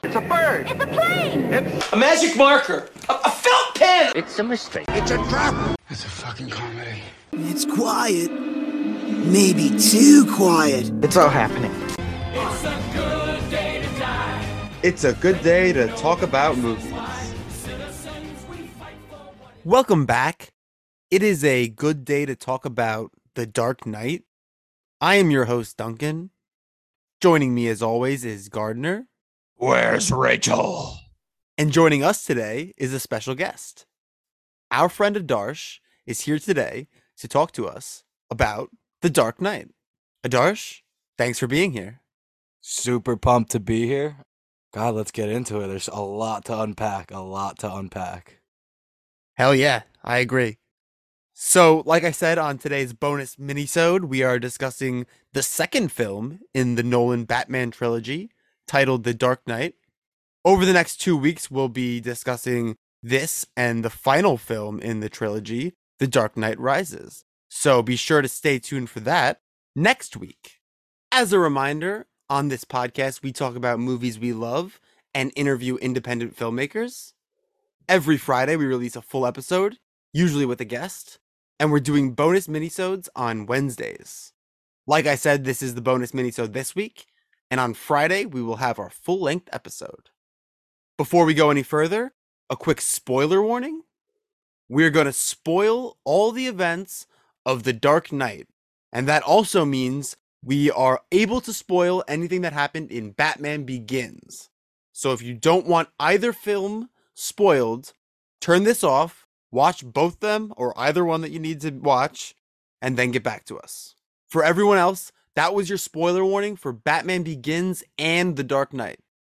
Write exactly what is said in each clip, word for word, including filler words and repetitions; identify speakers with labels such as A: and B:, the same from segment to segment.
A: It's a bird.
B: It's a plane.
A: It's a magic marker. A, a felt pen.
C: It's a mistake.
D: It's a trap.
E: It's a fucking comedy.
F: It's quiet. Maybe too quiet.
G: It's all happening.
H: It's a good day to die.
I: It's a good day to talk about movies.
J: Welcome back. It is a good day to talk about The Dark Knight. I am your host, Duncan. Joining me as always is Gardner.
E: Where's Rachel?
J: And joining us today is a special guest. Our friend Adarsh is here today to talk to us about The Dark Knight. Adarsh, thanks for being here.
K: Super pumped to be here. God, let's get into it. There's a lot to unpack, a lot to unpack.
J: Hell yeah, I agree. So, like I said on today's bonus minisode, we are discussing the second film in the Nolan Batman trilogy, titled The Dark Knight. Over the next two weeks, we'll be discussing this and the final film in the trilogy, The Dark Knight Rises. So be sure to stay tuned for that next week. As a reminder, on this podcast, we talk about movies we love and interview independent filmmakers. Every Friday, we release a full episode, usually with a guest, and we're doing bonus minisodes on Wednesdays. Like I said, this is the bonus minisode this week, and on Friday, we will have our full-length episode. Before we go any further, a quick spoiler warning. We're going to spoil all the events of The Dark Knight, and that also means we are able to spoil anything that happened in Batman Begins. So if you don't want either film spoiled, turn this off, watch both them or either one that you need to watch, and then get back to us. For everyone else, that was your spoiler warning for Batman Begins and The Dark Knight.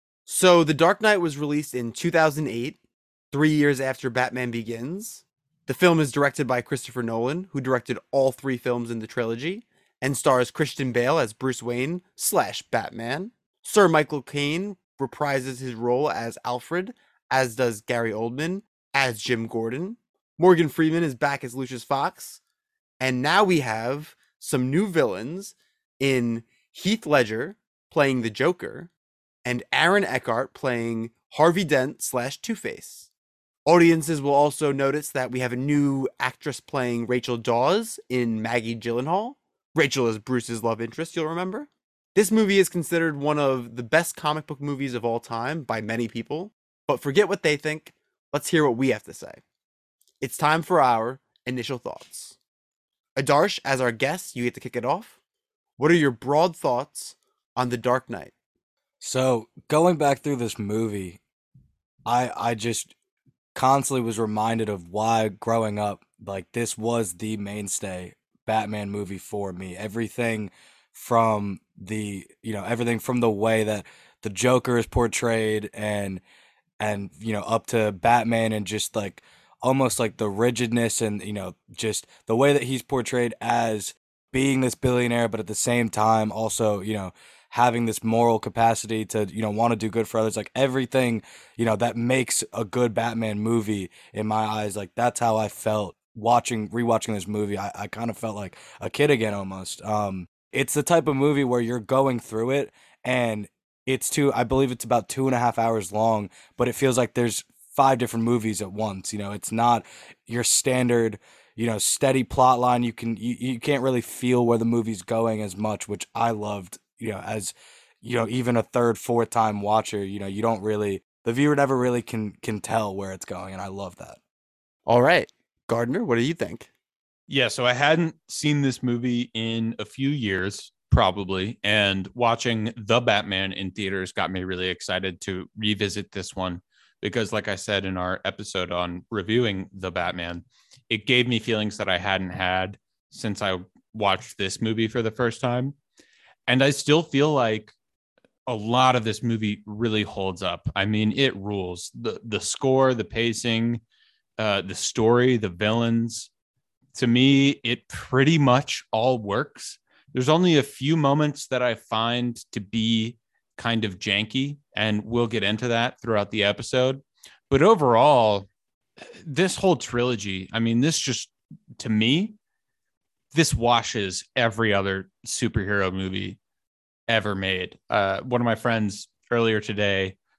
J: So The Dark Knight was released in two thousand eight, three years after Batman Begins. The film is directed by Christopher Nolan, who directed all three films in the trilogy, and stars Christian Bale as Bruce Wayne slash Batman. Sir Michael Caine reprises his role as Alfred, as does Gary Oldman as Jim Gordon. Morgan Freeman is back as Lucius Fox. And now we have some new villains in Heath Ledger playing the Joker and Aaron Eckhart playing Harvey Dent slash Two-Face. Audiences will also notice that we have a new actress playing Rachel Dawes in Maggie Gyllenhaal. Rachel is Bruce's love interest, you'll remember. This movie is considered one of the best comic book movies of all time by many people, but forget what they think. Let's hear what we have to say. It's time for our initial thoughts. Adarsh, as our guest, you get to kick it off. What are your broad thoughts on The Dark Knight?
K: So, going back through this movie, I I just constantly was reminded of why growing up, like, this was the mainstay Batman movie for me. Everything from the, you know, everything from the way that the Joker is portrayed and and you know, up to Batman and just like almost like the rigidness and, you know, just the way that he's portrayed as being this billionaire, but at the same time also, you know, having this moral capacity to, you know, want to do good for others. Like everything, you know, that makes a good Batman movie in my eyes. Like that's how I felt watching, rewatching this movie. I, I kind of felt like a kid again almost. Um, it's the type of movie where you're going through it and it's two, I believe it's about two and a half hours long, but it feels like there's five different movies at once. You know, it's not your standard, you know, steady plot line. You can, you, you can't really feel where the movie's going as much, which I loved, you know, as, you know, even a third, fourth time watcher, you know, you don't really, the viewer never really can, can tell where it's going. And I love that.
J: All right. Gardner, what do you think?
L: Yeah, so I hadn't seen this movie in a few years, probably, and watching The Batman in theaters got me really excited to revisit this one because, like I said in our episode on reviewing The Batman, it gave me feelings that I hadn't had since I watched this movie for the first time. And I still feel like a lot of this movie really holds up. I mean, it rules. The, the score, the pacing, uh, the story, the villains. To me, it pretty much all works. There's only a few moments that I find to be kind of janky, and we'll get into that throughout the episode. But overall, this whole trilogy, I mean, this just, to me, this washes every other superhero movie ever made. Uh, one of my friends earlier today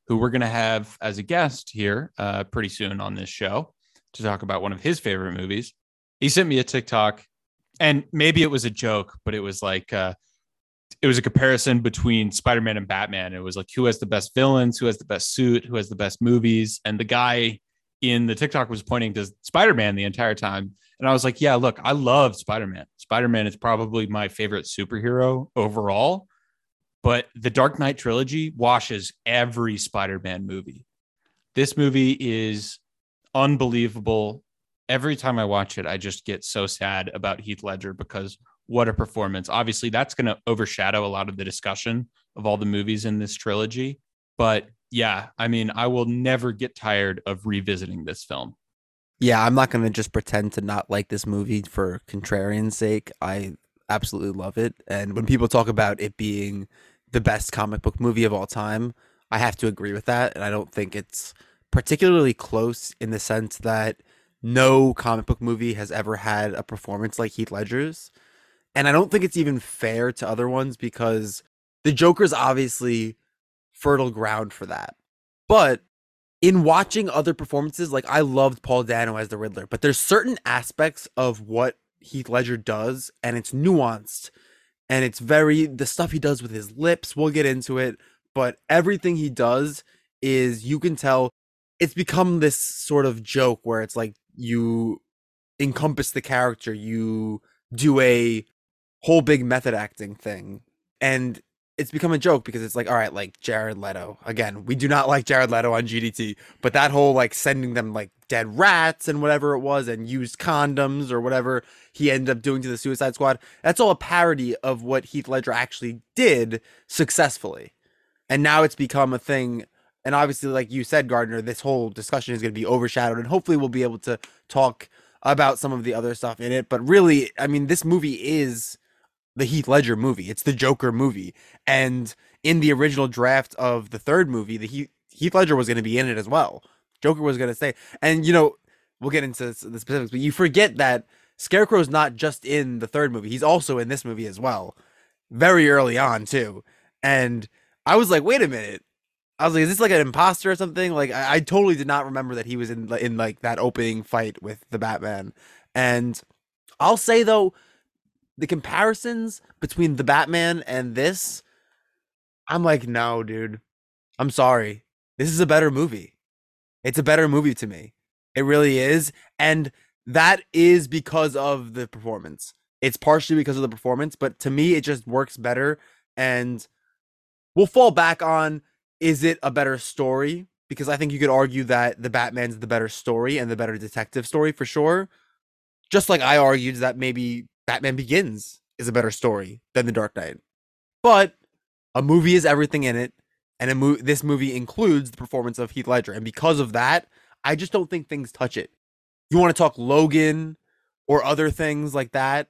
L: who we're going to have as a guest here uh, pretty soon on this show to talk about one of his favorite movies. He sent me a TikTok, and maybe it was a joke, but it was like, uh, it was a comparison between Spider-Man and Batman. It was like, who has the best villains, who has the best suit, who has the best movies. And the guy in the TikTok was pointing to Spider-Man the entire time. And I was like, yeah, look, I love Spider-Man. Spider-Man is probably my favorite superhero overall, but the Dark Knight trilogy washes every Spider-Man movie. This movie is unbelievable. Every time I watch it, I just get so sad about Heath Ledger because what a performance. Obviously, that's going to overshadow a lot of the discussion of all the movies in this trilogy. But yeah, I mean, I will never get tired of revisiting this film.
J: Yeah, I'm not going to just pretend to not like this movie for contrarian's sake. I absolutely love it. And when people talk about it being the best comic book movie of all time, I have to agree with that. And I don't think it's particularly close in the sense that no comic book movie has ever had a performance like Heath Ledger's. And I don't think it's even fair to other ones because the Joker's obviously fertile ground for that. But in watching other performances, like I loved Paul Dano as the Riddler, but there's certain aspects of what Heath Ledger does, and it's nuanced, and it's very, the stuff he does with his lips, we'll get into it, but everything he does is, you can tell, it's become this sort of joke where it's like you encompass the character, you do a whole big method acting thing, and it's become a joke because it's like, all right, like Jared Leto. Again, we do not like Jared Leto on G D T, but that whole like sending them like dead rats and whatever it was and used condoms or whatever he ended up doing to the Suicide Squad, that's all a parody of what Heath Ledger actually did successfully. And now it's become a thing. And obviously, like you said, Gardner, this whole discussion is going to be overshadowed, and hopefully we'll be able to talk about some of the other stuff in it. But really, I mean, this movie is the Heath Ledger movie. It's the Joker movie. And in the original draft of the third movie, the Heath, Heath Ledger was going to be in it as well. Joker was going to stay. And, you know, we'll get into the specifics, but you forget that Scarecrow's not just in the third movie. He's also in this movie as well. Very early on, too. And I was like, wait a minute. I was like, is this like an imposter or something? Like, I, I totally did not remember that he was in, in like that opening fight with the Batman. And I'll say, though, the comparisons between the Batman and this, I'm like, no, dude, I'm sorry. This is a better movie. It's a better movie to me. It really is. And that is because of the performance. It's partially because of the performance, but to me, it just works better. And we'll fall back on, is it a better story? Because I think you could argue that the Batman's the better story and the better detective story for sure. Just like I argued that maybe Batman Begins is a better story than The Dark Knight. But a movie is everything in it, and a mo- this movie includes the performance of Heath Ledger. And because of that, I just don't think things touch it. You want to talk Logan or other things like that,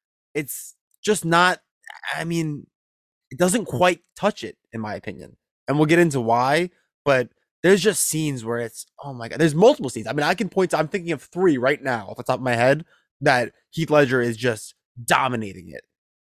J: it's just not, I mean, it doesn't quite touch it, in my opinion. And we'll get into why, but there's just scenes where it's, oh my God, there's multiple scenes. I mean, I can point to, I'm thinking of three right now off the top of my head that Heath Ledger is just dominating it.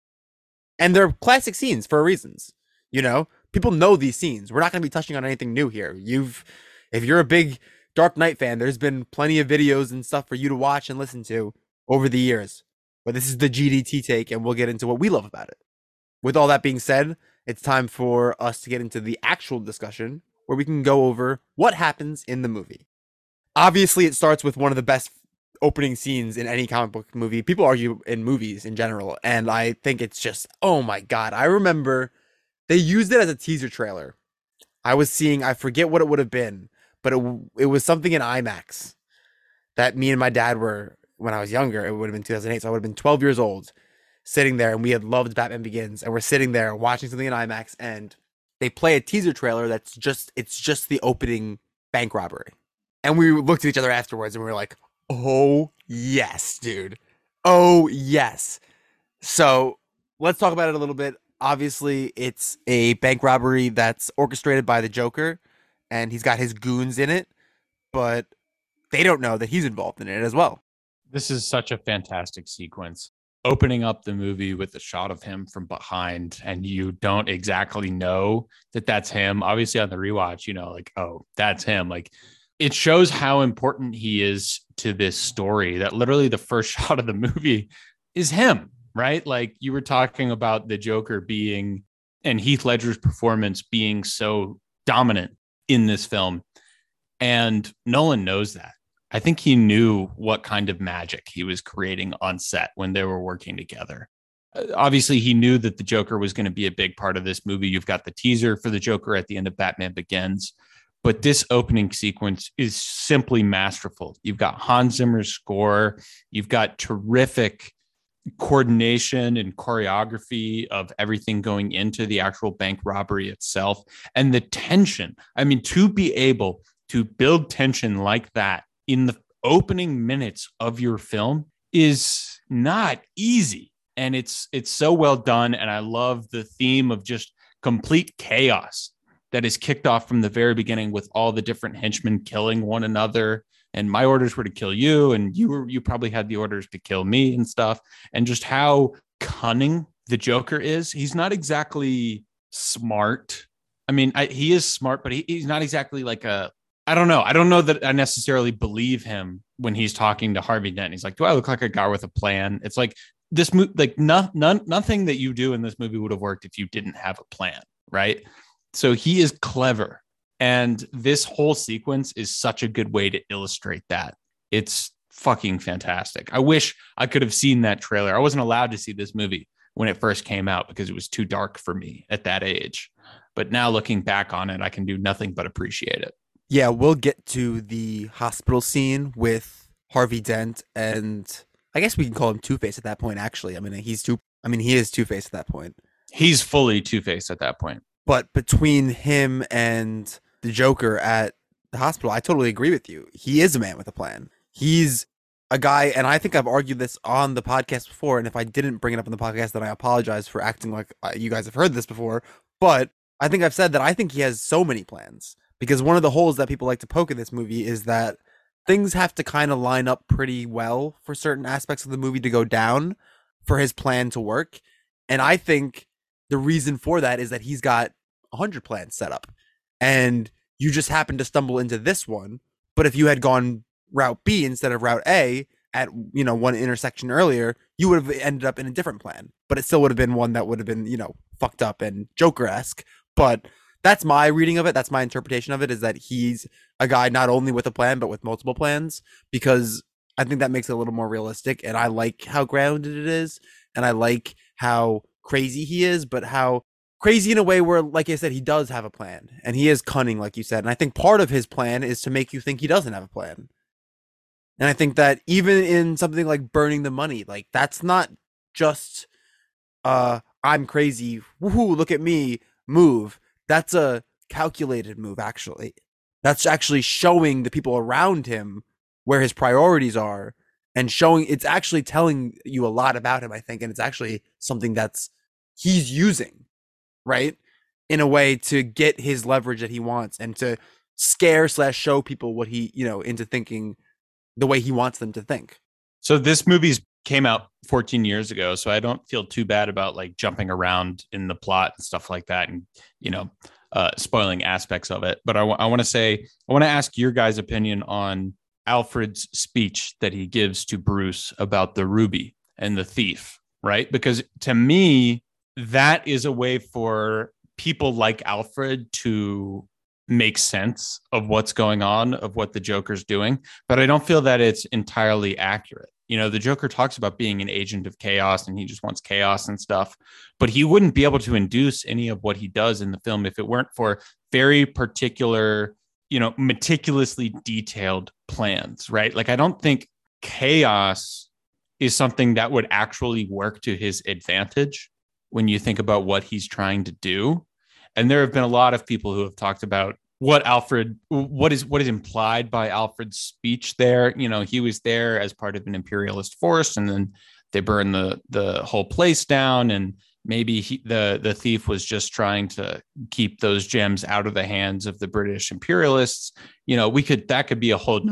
J: And they're classic scenes for reasons. You know, people know these scenes. We're not going to be touching on anything new here. You've, if you're a big Dark Knight fan, there's been plenty of videos and stuff for you to watch and listen to over the years. But this is the G D T take, and we'll get into what we love about it. With all that being said, it's time for us to get into the actual discussion where we can go over what happens in the movie. Obviously, it starts with one of the best opening scenes in any comic book movie. People argue in movies in general, and I think it's just, oh my God. I remember they used it as a teaser trailer. I was seeing, I forget what it would have been, but it, it was something in IMAX that me and my dad were, when I was younger, it would have been two thousand eight, so I would have been twelve years old, sitting there, and we had loved Batman Begins, and we're sitting there watching something in IMAX, and they play a teaser trailer that's just, it's just the opening bank robbery. And we looked at each other afterwards, and we were like, oh, yes, dude. Oh, yes. So let's talk about it a little bit. Obviously, it's a bank robbery that's orchestrated by the Joker, and he's got his goons in it, but they don't know that he's involved in it as well.
L: This is such a fantastic sequence. opening up the movie with a shot of him from behind and you don't exactly know that that's him. Obviously on the rewatch, you know, like, oh, that's him. Like, it shows how important he is to this story, that literally the first shot of the movie is him, right? Like, you were talking about the Joker being, and Heath Ledger's performance being so dominant in this film. And Nolan knows that. I think he knew what kind of magic he was creating on set when they were working together. Uh, obviously, he knew that the Joker was going to be a big part of this movie. You've got the teaser for the Joker at the end of Batman Begins. But this opening sequence is simply masterful. You've got Hans Zimmer's score. You've got terrific coordination and choreography of everything going into the actual bank robbery itself. And the tension. I mean, to be able to build tension like that in the opening minutes of your film is not easy. And it's it's so well done. And I love the theme of just complete chaos that is kicked off from the very beginning with all the different henchmen killing one another. And my orders were to kill you, and you were you probably had the orders to kill me and stuff. And just how cunning the Joker is. He's not exactly smart. I mean, I, he is smart, but he, he's not exactly like a, I don't know. I don't know that I necessarily believe him when he's talking to Harvey Dent. He's like, do I look like a guy with a plan? It's like this movie, like no, none, nothing that you do in this movie would have worked if you didn't have a plan, right? So he is clever. And this whole sequence is such a good way to illustrate that. It's fucking fantastic. I wish I could have seen that trailer. I wasn't allowed to see this movie when it first came out because it was too dark for me at that age. But now looking back on it, I can do nothing but appreciate it.
J: Yeah, we'll get to the hospital scene with Harvey Dent, and I guess we can call him Two-Face at that point, actually. I mean, he's two I mean, he is Two-Face at that point.
L: He's fully Two-Face at that point.
J: But between him and the Joker at the hospital, I totally agree with you. He is a man with a plan. He's a guy, and I think I've argued this on the podcast before, and if I didn't bring it up on the podcast, then I apologize for acting like you guys have heard this before, but I think I've said that I think he has so many plans, because one of the holes that people like to poke in this movie is that things have to kind of line up pretty well for certain aspects of the movie to go down for his plan to work, and I think the reason for that is that he's got one hundred plans set up. And you just happened to stumble into this one. But if you had gone route B instead of route A at, you know, one intersection earlier, you would have ended up in a different plan. But it still would have been one that would have been, you know, fucked up and Joker-esque. But that's my reading of it. That's my interpretation of it, is that he's a guy not only with a plan, but with multiple plans, because I think that makes it a little more realistic. And I like how grounded it is. And I like how crazy he is, but how crazy in a way where, like I said, he does have a plan, and he is cunning, like you said. And I think part of his plan is to make you think he doesn't have a plan. And I think that even in something like burning the money, like that's not just uh I'm crazy, woohoo, look at me move. That's a calculated move, actually. That's actually showing the people around him where his priorities are, and showing, it's actually telling you a lot about him, I think. And it's actually something that's he's using, right, in a way to get his leverage that he wants, and to scare slash show people what he, you know, into thinking the way he wants them to think.
L: So this movie's came out fourteen years ago, so I don't feel too bad about like jumping around in the plot and stuff like that, and, you know, uh, spoiling aspects of it. But I, w- I want to say, I want to ask your guys' opinion on Alfred's speech that he gives to Bruce about the ruby and the thief, right? Because to me, that is a way for people like Alfred to make sense of what's going on, of what the Joker's doing. But I don't feel that it's entirely accurate. You know, the Joker talks about being an agent of chaos, and he just wants chaos and stuff, but he wouldn't be able to induce any of what he does in the film if it weren't for very particular, you know, meticulously detailed plans, right? Like, I don't think chaos is something that would actually work to his advantage when you think about what he's trying to do. And there have been a lot of people who have talked about what Alfred, what is what is implied by Alfred's speech there. You know, he was there as part of an imperialist force, and then they burned the the whole place down. And maybe he, the the thief was just trying to keep those gems out of the hands of the British imperialists. You know, we could that could be a whole nother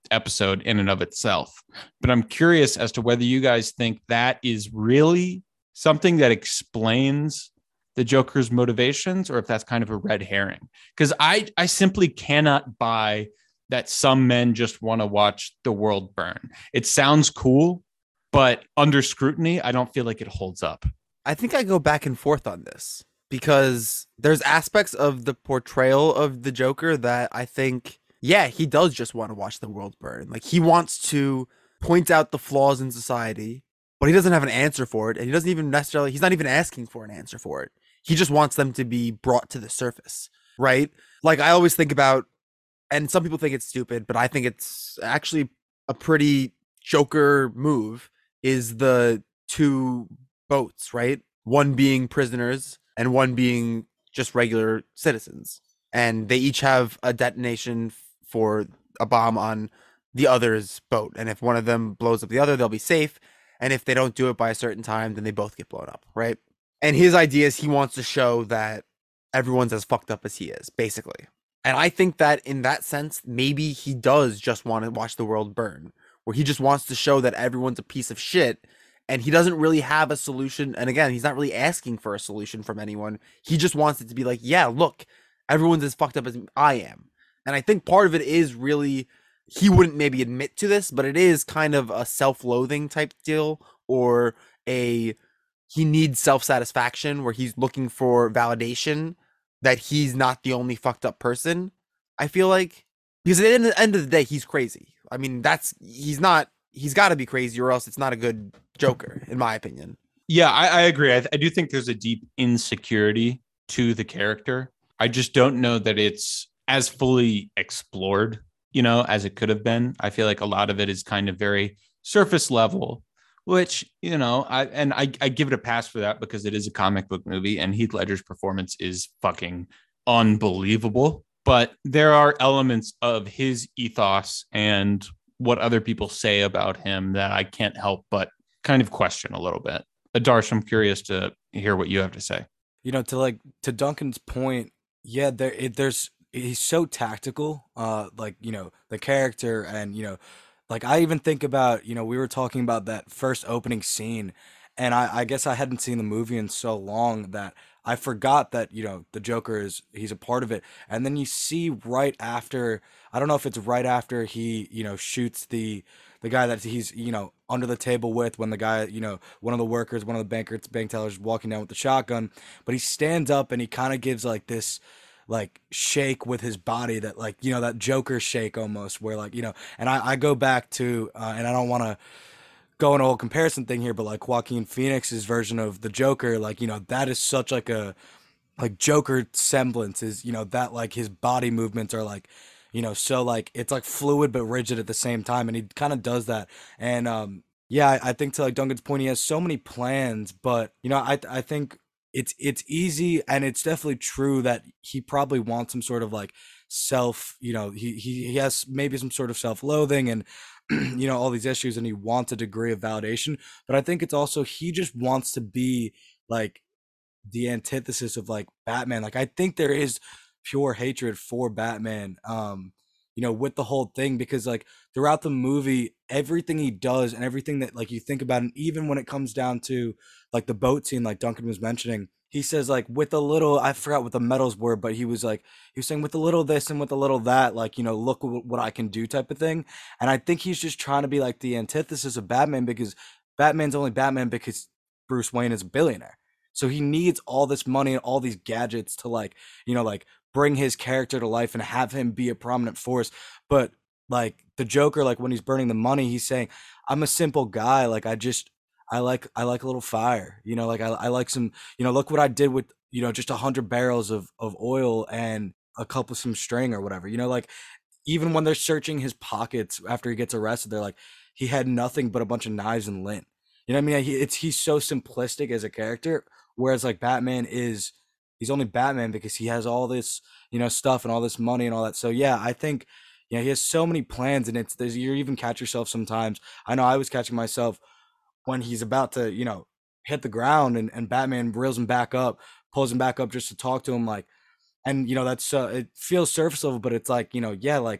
L: episode in and of itself. But I'm curious as to whether you guys think that is really something that explains the Joker's motivations, or if that's kind of a red herring. Because I, I simply cannot buy that some men just want to watch the world burn. It sounds cool, but under scrutiny, I don't feel like it holds up.
J: I think I go back and forth on this because there's aspects of the portrayal of the Joker that I think, yeah, he does just want to watch the world burn. Like, he wants to point out the flaws in society, but he doesn't have an answer for it. And he doesn't even necessarily, he's not even asking for an answer for it. He just wants them to be brought to the surface, right? Like, I always think about, and some people think it's stupid, but I think it's actually a pretty Joker move, is the two boats, right? One being prisoners and one being just regular citizens. And they each have a detonation for a bomb on the other's boat. And if one of them blows up the other, they'll be safe. And if they don't do it by a certain time, then they both get blown up, right? And his idea is he wants to show that everyone's as fucked up as he is, basically. And I think that in that sense, maybe he does just want to watch the world burn, where he just wants to show that everyone's a piece of shit and he doesn't really have a solution. And again, he's not really asking for a solution from anyone. He just wants it to be like, yeah, look, everyone's as fucked up as I am. And I think part of it is really, he wouldn't maybe admit to this, but it is kind of a self-loathing type deal, or a, he needs self-satisfaction where he's looking for validation that he's not the only fucked up person. I feel like, because at the end of the day, he's crazy. I mean, that's, he's not, he's got to be crazy or else it's not a good Joker, in my opinion.
L: Yeah, I, I agree. I, I do think there's a deep insecurity to the character. I just don't know that it's as fully explored, you know, as it could have been. I feel like a lot of it is kind of very surface level, which, you know, I and I, I give it a pass for that because it is a comic book movie and Heath Ledger's performance is fucking unbelievable. But there are elements of his ethos and what other people say about him that I can't help but kind of question a little bit. Adarsh, I'm curious to hear what you have to say.
K: You know, to like to Duncan's point, yeah, there it, there's he's so tactical, uh, like, you know, the character, and, you know, like I even think about, you know, we were talking about that first opening scene, and I, I guess I hadn't seen the movie in so long that I forgot that, you know, the Joker is, he's a part of it. And then you see right after, I don't know if it's right after he, you know, shoots the, the guy that he's, you know, under the table with, when the guy, you know, one of the workers, one of the bankers, bank tellers walking down with the shotgun, but he stands up and he kind of gives like this, like shake with his body that, like, you know, that Joker shake almost, where, like, you know, and I, I go back to, uh, and I don't want to go in a whole comparison thing here, but like Joaquin Phoenix's version of the Joker, like, you know, that is such like a, like Joker semblance is, you know, that like his body movements are like, you know, so like it's like fluid but rigid at the same time, and he kind of does that. And um yeah, I, I think to like Duncan's point, he has so many plans, but, you know, I I think it's it's easy, and it's definitely true that he probably wants some sort of like self, you know, he he, he has maybe some sort of self-loathing and you know, all these issues, and he wants a degree of validation. But I think it's also, he just wants to be like the antithesis of like Batman. Like, I think there is pure hatred for Batman, um, you know, with the whole thing, because like throughout the movie, everything he does and everything that like you think about, and even when it comes down to like the boat scene, like Duncan was mentioning, he says like with a little, I forgot what the metals were, but he was like, he was saying with a little this and with a little that, like, you know, look w- what I can do type of thing. And I think he's just trying to be like the antithesis of Batman, because Batman's only Batman because Bruce Wayne is a billionaire. So he needs all this money and all these gadgets to like, you know, like bring his character to life and have him be a prominent force. But like the Joker, like when he's burning the money, he's saying, I'm a simple guy. Like, I just, I like, I like a little fire, you know, like I, I like some, you know, look what I did with, you know, just a hundred barrels of, of oil and a couple, some string or whatever, you know, like even when they're searching his pockets after he gets arrested, they're like, he had nothing but a bunch of knives and lint. You know what I mean? He, it's, he's so simplistic as a character. Whereas like Batman is, he's only Batman because he has all this, you know, stuff and all this money and all that. So yeah, I think, you know, he has so many plans, and it's, there's, you even catch yourself sometimes. I know I was catching myself when he's about to, you know, hit the ground, and, and Batman reels him back up, pulls him back up just to talk to him. Like, and, you know, that's, uh, it feels surface level, but it's like, you know, yeah, like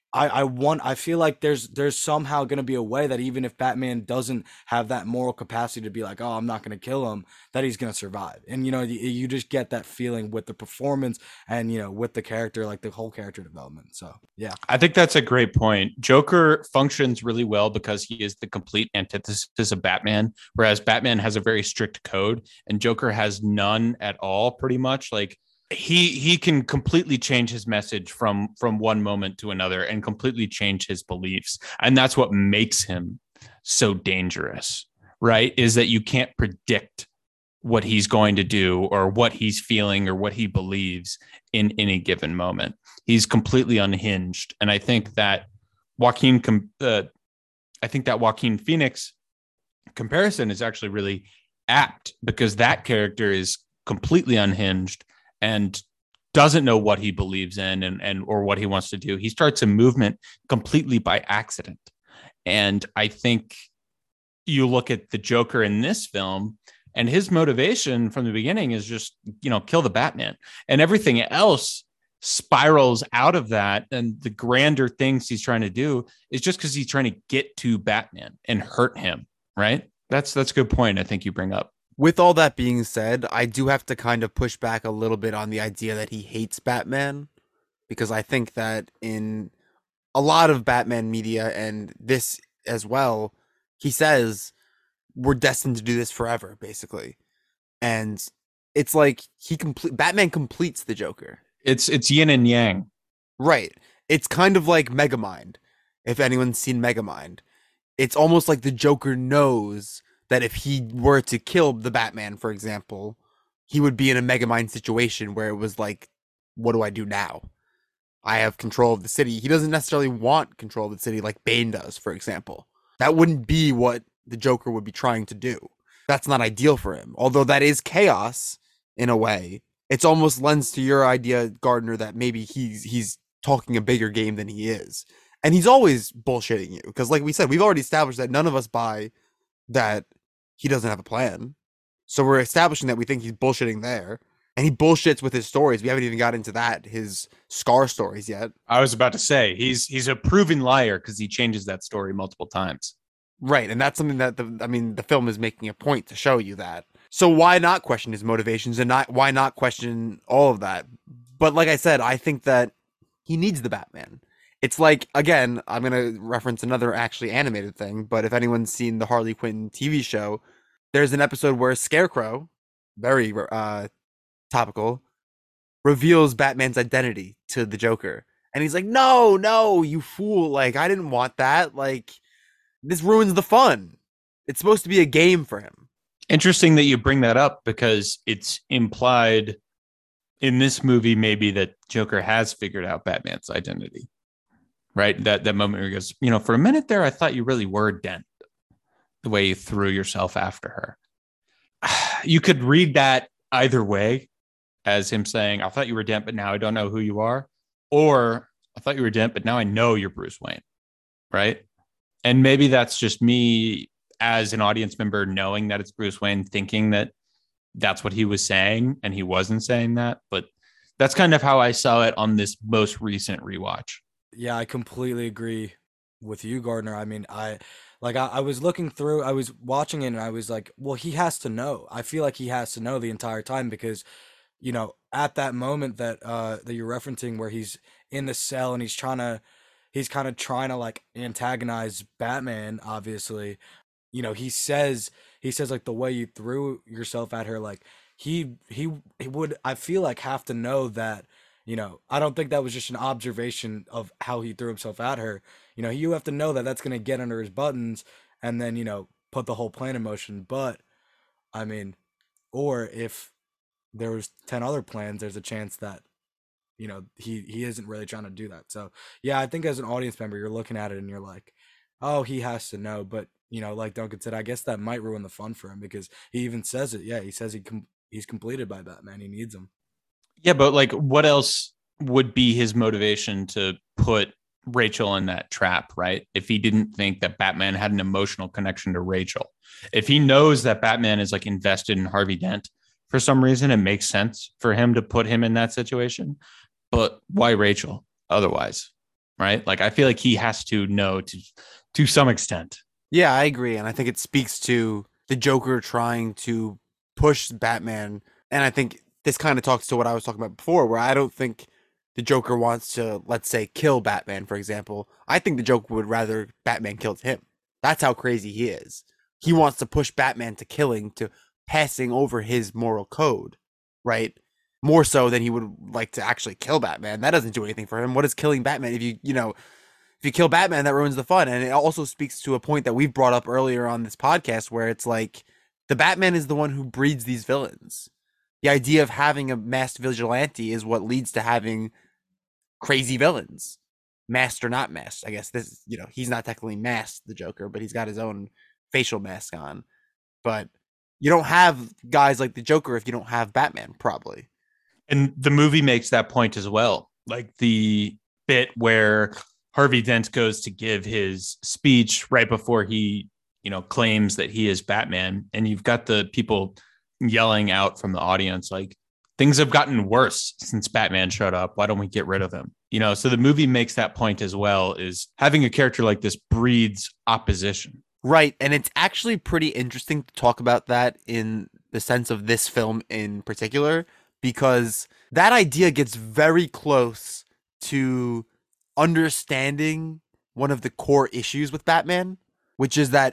K: I, I want I feel like there's there's somehow going to be a way that even if Batman doesn't have that moral capacity to be like, oh, I'm not going to kill him, that he's going to survive. And you know, you, you just get that feeling with the performance and you know with the character, like the whole character development. So yeah,
L: I think that's a great point. Joker functions really well because he is the complete antithesis of Batman, whereas Batman has a very strict code and Joker has none at all, pretty much. Like he he can completely change his message from from one moment to another and completely change his beliefs, and that's what makes him so dangerous, right? Is that you can't predict what he's going to do or what he's feeling or what he believes in any given moment. He's completely unhinged, and I think that Joaquin uh, I think that Joaquin Phoenix comparison is actually really apt because that character is completely unhinged and doesn't know what he believes in and, and or what he wants to do. He starts a movement completely by accident. And I think you look at the Joker in this film and his motivation from the beginning is just, you know, kill the Batman, and everything else spirals out of that. And the grander things he's trying to do is just because he's trying to get to Batman and hurt him. Right. That's, that's a good point. I think you bring up.
J: With all that being said, I do have to kind of push back a little bit on the idea that he hates Batman, because I think that in a lot of Batman media and this as well, he says we're destined to do this forever, basically. And it's like he complete Batman completes the Joker.
L: It's it's yin and yang.
J: Right. It's kind of like Megamind. If anyone's seen Megamind, it's almost like the Joker knows that if he were to kill the Batman, for example, he would be in a Megamind situation where it was like, what do I do now? I have control of the city. He doesn't necessarily want control of the city like Bane does, for example. That wouldn't be what the Joker would be trying to do. That's not ideal for him. Although that is chaos in a way. It's almost lends to your idea, Gardner, that maybe he's he's talking a bigger game than he is. And he's always bullshitting you. Because like we said, we've already established that none of us buy that he doesn't have a plan. So we're establishing that we think he's bullshitting there. And he bullshits with his stories. We haven't even got into that, his Scar stories yet.
L: I was about to say, he's he's a proven liar because he changes that story multiple times.
J: Right, and that's something that, the I mean, the film is making a point to show you that. So why not question his motivations and not why not question all of that? But like I said, I think that he needs the Batman. It's like, again, I'm going to reference another actually animated thing, but if anyone's seen the Harley Quinn T V show, there's an episode where Scarecrow, very uh, topical, reveals Batman's identity to the Joker. And he's like, no, no, you fool. Like, I didn't want that. Like, this ruins the fun. It's supposed to be a game for him.
L: Interesting that you bring that up because it's implied in this movie maybe that Joker has figured out Batman's identity. Right? That that moment where he goes, you know, for a minute there, I thought you really were Dent, the way you threw yourself after her. You could read that either way as him saying, I thought you were Dent, but now I don't know who you are. Or I thought you were Dent, but now I know you're Bruce Wayne. Right? And maybe that's just me as an audience member knowing that it's Bruce Wayne, thinking that that's what he was saying and he wasn't saying that. But that's kind of how I saw it on this most recent rewatch.
K: Yeah, I completely agree with you, Gardner. I mean, I like I, I was looking through, I was watching it and I was like, well, he has to know. I feel like he has to know the entire time because, you know, at that moment that uh that you're referencing where he's in the cell and he's trying to he's kind of trying to like antagonize Batman, obviously. You know, he says he says like the way you threw yourself at her, like he he he would I feel like have to know that. You know, I don't think that was just an observation of how he threw himself at her. You know, you have to know that that's going to get under his buttons and then, you know, put the whole plan in motion. But, I mean, or if there was ten other plans, there's a chance that, you know, he, he isn't really trying to do that. So, yeah, I think as an audience member, you're looking at it and you're like, oh, he has to know. But, you know, like Duncan said, I guess that might ruin the fun for him because he even says it. Yeah, he says he com- he's completed by Batman. He needs him.
L: Yeah, but like what else would be his motivation to put Rachel in that trap, right? If he didn't think that Batman had an emotional connection to Rachel. If he knows that Batman is like invested in Harvey Dent, for some reason, it makes sense for him to put him in that situation. But why Rachel otherwise? right? Like I feel like he has to know to to some extent.
J: Yeah, I agree. And I think it speaks to the Joker trying to push Batman. And I think this kind of talks to what I was talking about before, where I don't think the Joker wants to, let's say, kill Batman, for example. I think the Joker would rather Batman killed him. That's how crazy he is. He wants to push Batman to killing, to passing over his moral code, right? More so than he would like to actually kill Batman. That doesn't do anything for him. What is killing Batman? If you, you know, if you kill Batman, that ruins the fun. And it also speaks to a point that we've brought up earlier on this podcast, where it's like the Batman is the one who breeds these villains. The idea of having a masked vigilante is what leads to having crazy villains. Masked or not masked. I guess this, you know, he's not technically masked, the Joker, but he's got his own facial mask on. But you don't have guys like the Joker if you don't have Batman, probably.
L: And the movie makes that point as well. Like the bit where Harvey Dent goes to give his speech right before he, you know, claims that he is Batman. And you've got the people yelling out from the audience, like, things have gotten worse since Batman showed up. Why don't we get rid of him? You know, so the movie makes that point as well, is having a character like this breeds opposition.
J: Right. And it's actually pretty interesting to talk about that in the sense of this film in particular, because that idea gets very close to understanding one of the core issues with Batman, which is that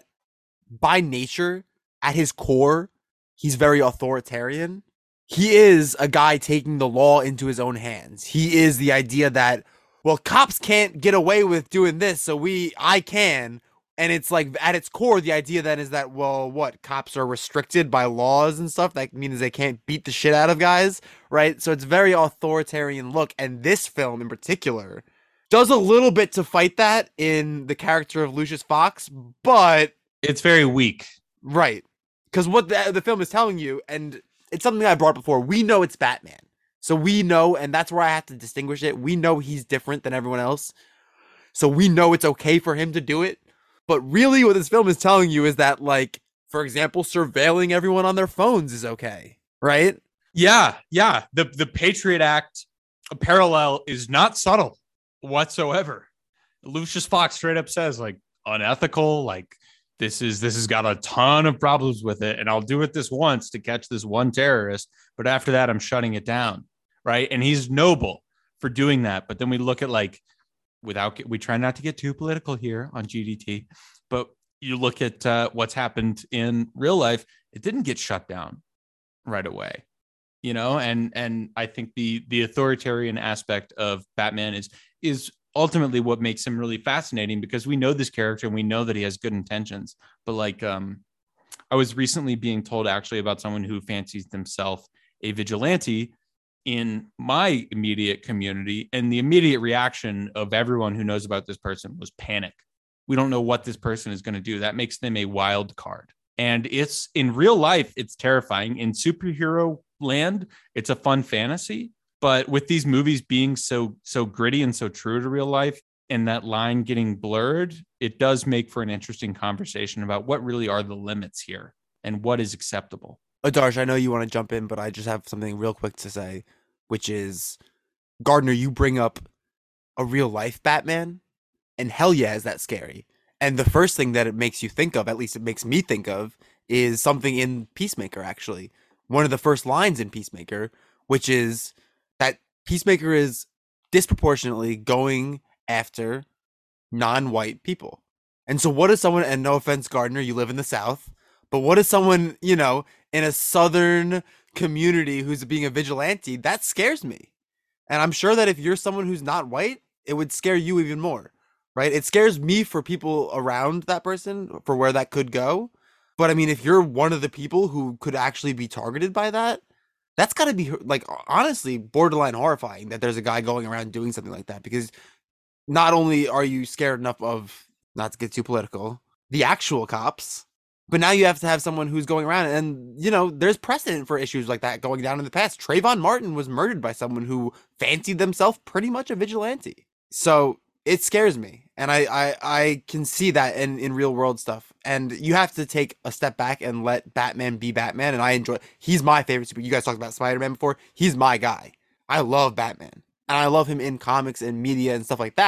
J: by nature, at his core, he's very authoritarian. He is a guy taking the law into his own hands. He is the idea that, well, cops can't get away with doing this, so we, I can. And it's like, at its core, the idea then is that, well, what, cops are restricted by laws and stuff? That means they can't beat the shit out of guys, right? So it's very authoritarian look. And this film in particular does a little bit to fight that in the character of Lucius Fox, but
L: it's very weak.
J: Right. Because what the, the film is telling you, and it's something I brought up before, we know it's Batman. So we know, and that's where I have to distinguish it. We know he's different than everyone else. So we know it's okay for him to do it. But really what this film is telling you is that, like, for example, surveilling everyone on their phones is okay. Right?
L: Yeah. Yeah. The, the Patriot Act parallel is not subtle whatsoever. Lucius Fox straight up says, like, unethical, like, This is this has got a ton of problems with it, and I'll do it this once to catch this one terrorist, but after that, I'm shutting it down, right? And he's noble for doing that. But then we look at, like, without we try not to get too political here on G D T, but you look at uh, what's happened in real life. It didn't get shut down right away, you know. And and I think the the authoritarian aspect of Batman is is. ultimately what makes him really fascinating, because we know this character and we know that he has good intentions. But like, um, I was recently being told actually about someone who fancies himself a vigilante in my immediate community. And the immediate reaction of everyone who knows about this person was panic. We don't know what this person is going to do. That makes them a wild card. And it's in real life, it's terrifying. In superhero land, it's a fun fantasy. But with these movies being so so gritty and so true to real life, and that line getting blurred, it does make for an interesting conversation about what really are the limits here and what is acceptable.
J: Adarsh, I know you want to jump in, but I just have something real quick to say, which is, Gardner, you bring up a real life Batman, and hell yeah, is that scary. And the first thing that it makes you think of, at least it makes me think of, is something in Peacemaker, actually. One of the first lines in Peacemaker, which is that Peacemaker is disproportionately going after non-white people. And so what is someone, and no offense, Gardner, you live in the South, but what is someone, you know, in a Southern community who's being a vigilante? That scares me. And I'm sure that if you're someone who's not white, it would scare you even more, right? It scares me for people around that person, for where that could go. But I mean, if you're one of the people who could actually be targeted by that, that's got to be, like, honestly, borderline horrifying that there's a guy going around doing something like that. Because not only are you scared enough of, not to get too political, the actual cops, but now you have to have someone who's going around. And, you know, there's precedent for issues like that going down in the past. Trayvon Martin was murdered by someone who fancied themselves pretty much a vigilante. So it scares me. And I, I, I can see that in, in real world stuff. And you have to take a step back and let Batman be Batman. And I enjoy, he's my favorite super. You guys talked about Spider-Man before. He's my guy. I love Batman. And I love him in comics and media and stuff like that.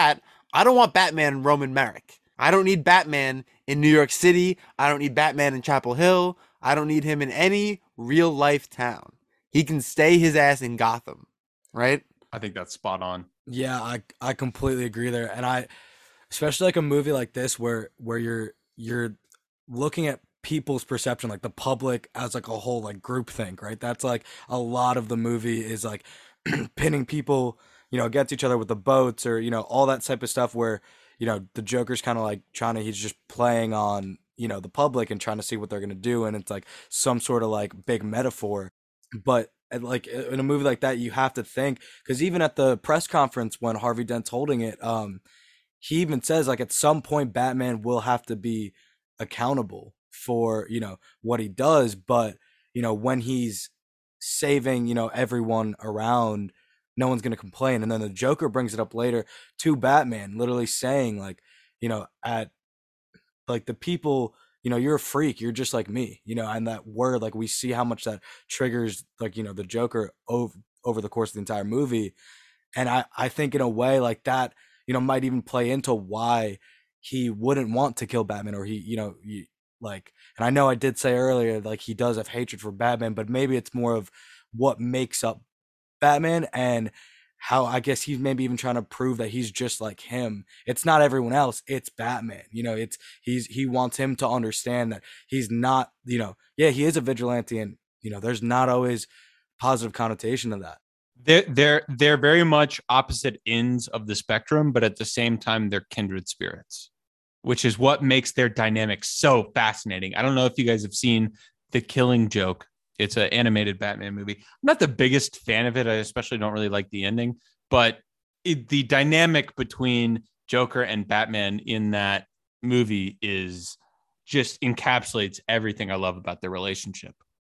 J: I don't want Batman in Roman Merrick. I don't need Batman in New York City. I don't need Batman in Chapel Hill. I don't need him in any real life town. He can stay his ass in Gotham, right?
L: I think that's spot on.
K: Yeah, I I completely agree there. And I especially like a movie like this where where you're you're looking at people's perception, like the public as like a whole like group think, right? That's like a lot of the movie is like pinning people, you know, against each other with the boats or, you know, all that type of stuff where, you know, the Joker's kind of like trying to, he's just playing on, you know, the public and trying to see what they're going to do. And it's like some sort of like big metaphor. But uh, like in a movie like that, you have to think, because even at the press conference when Harvey Dent's holding it, um, he even says like at some point Batman will have to be accountable for, you know, what he does. But, you know, when he's saving, you know, everyone around, no one's going to complain. And then the Joker brings it up later to Batman, literally saying like, you know, at like the people, you know, you're a freak, you're just like me, you know, and that word, like we see how much that triggers like, you know, the Joker over, over the course of the entire movie. And I, I think in a way like that, you know, might even play into why he wouldn't want to kill Batman, or he, you know, he, like, and I know I did say earlier, like he does have hatred for Batman, but maybe it's more of what makes up Batman and how I guess he's maybe even trying to prove that he's just like him. It's not everyone else, it's Batman. You know, it's he's he wants him to understand that he's not, you know, yeah, he is a vigilante, and you know, there's not always positive connotation to that.
L: They're they're they're very much opposite ends of the spectrum, but at the same time, they're kindred spirits, which is what makes their dynamic so fascinating. I don't know if you guys have seen The Killing Joke. It's an animated Batman movie. I'm not the biggest fan of it. I especially don't really like the ending, but it, the dynamic between Joker and Batman in that movie is just encapsulates everything I love about their relationship.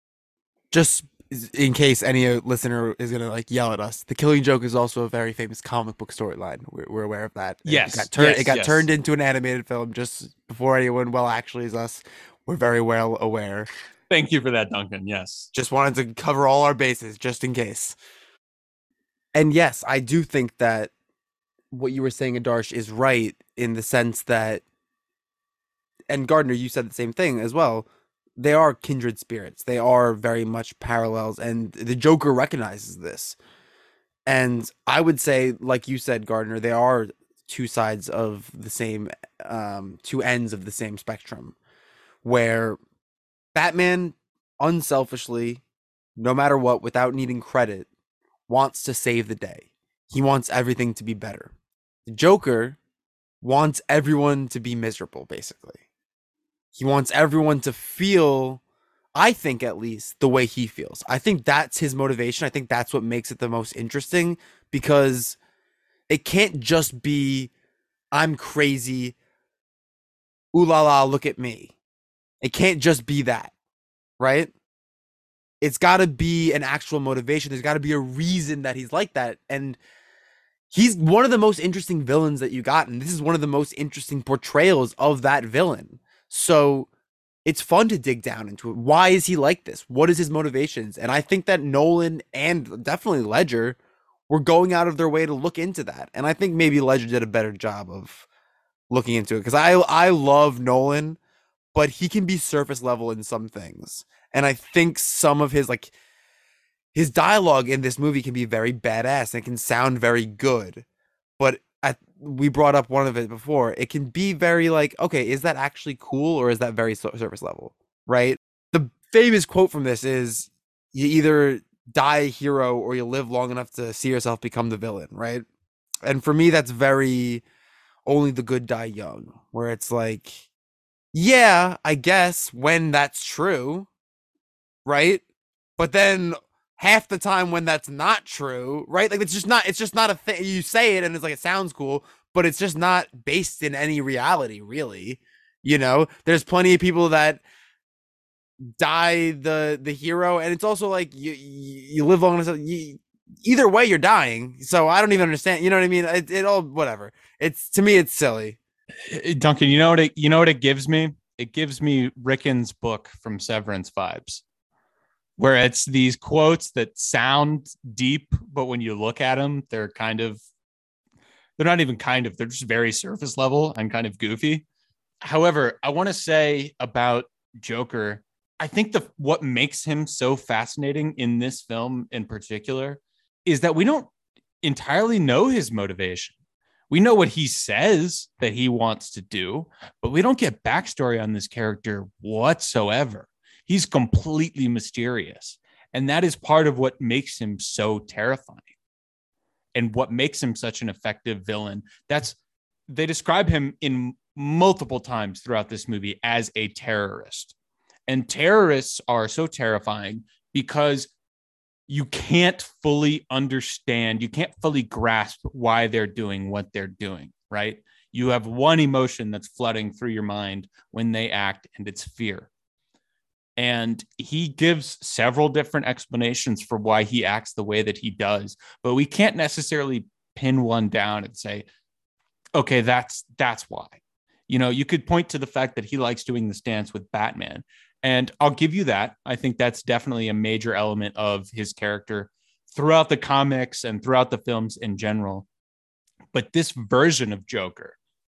J: Just in case any listener is going to like yell at us, The Killing Joke is also a very famous comic book storyline. We're, we're aware of that.
L: Yes.
J: It got, tur-
L: yes,
J: it got
L: yes.
J: turned into an animated film just before anyone well actually is us. We're very well aware.
L: Thank you for that, Duncan. Yes.
J: Just wanted to cover all our bases just in case. And yes, I do think that what you were saying, Adarsh, is right in the sense that, and Gardner, you said the same thing as well. They are kindred spirits. They are very much parallels, and the Joker recognizes this. And I would say, like you said, Gardner, they are two sides of the same, um, two ends of the same spectrum, where Batman, unselfishly, no matter what, without needing credit, wants to save the day. He wants everything to be better. The Joker wants everyone to be miserable, basically. He wants everyone to feel, I think at least, the way he feels. I think that's his motivation. I think that's what makes it the most interesting, because it can't just be, I'm crazy, ooh la la, look at me. It can't just be that, right? It's got to be an actual motivation. There's got to be a reason that he's like that. And he's one of the most interesting villains that you got. And this is one of the most interesting portrayals of that villain. So it's fun to dig down into it. Why is he like this? What is his motivations? And I think that Nolan and definitely Ledger were going out of their way to look into that. And I think maybe Ledger did a better job of looking into it, because I I love Nolan, but he can be surface level in some things. And I think some of his, like, his dialogue in this movie can be very badass and it can sound very good. But at, we brought up one of it before. It can be very like, okay, is that actually cool, or is that very surface level, right? The famous quote from this is, you either die a hero or you live long enough to see yourself become the villain, right? And for me, that's very Only the Good Die Young, where it's like, yeah, I guess when that's true, right? But then half the time when that's not true, right? Like, it's just not, it's just not a thing. You say it and it's like, it sounds cool, but it's just not based in any reality, really. You know, there's plenty of people that die the the hero, and it's also like you you live long enough. You, either way, you're dying. So I don't even understand. You know what I mean? It, it all whatever. It's, to me, it's silly.
L: Duncan, you know what it, you know what it gives me? It gives me Rickon's book from Severance vibes, where it's these quotes that sound deep, but when you look at them, they're kind of, They're not even kind of, they're just very surface level and kind of goofy. However, I want to say about Joker, I think the what makes him so fascinating in this film in particular is that we don't entirely know his motivation. We know what he says that he wants to do, but we don't get backstory on this character whatsoever. He's completely mysterious. And that is part of what makes him so terrifying and what makes him such an effective villain. That's they describe him in multiple times throughout this movie as a terrorist. And terrorists are so terrifying because you can't fully understand, you can't fully grasp why they're doing what they're doing, right? You have one emotion that's flooding through your mind when they act, and it's fear. And he gives several different explanations for why he acts the way that he does, but we can't necessarily pin one down and say, okay, that's that's why. You know, you could point to the fact that he likes doing this dance with Batman. And I'll give you that. I think that's definitely a major element of his character throughout the comics and throughout the films in general. But this version of Joker,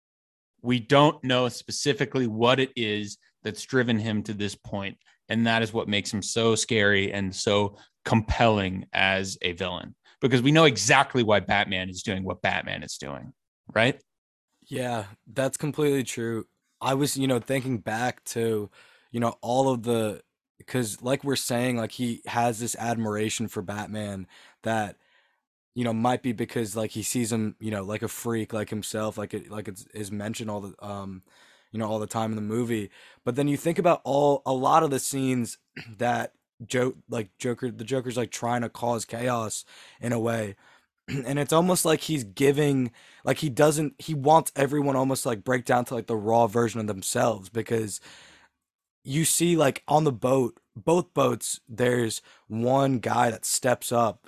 L: we don't know specifically what it is that's driven him to this point. And that is what makes him so scary and so compelling as a villain, because we know exactly why Batman is doing what Batman is doing, right?
K: Yeah, that's completely true. I was, you know, thinking back to, you know, all of the, because like we're saying, like he has this admiration for Batman that, you know, might be because like he sees him, you know, like a freak like himself, like it, like it's is mentioned all the, um, you know, all the time in the movie. But then you think about all, a lot of the scenes that Joe, like Joker, the Joker's like trying to cause chaos in a way. And it's almost like he's giving, like he doesn't, he wants everyone almost like break down to like the raw version of themselves, because you see like on the boat, both boats, there's one guy that steps up,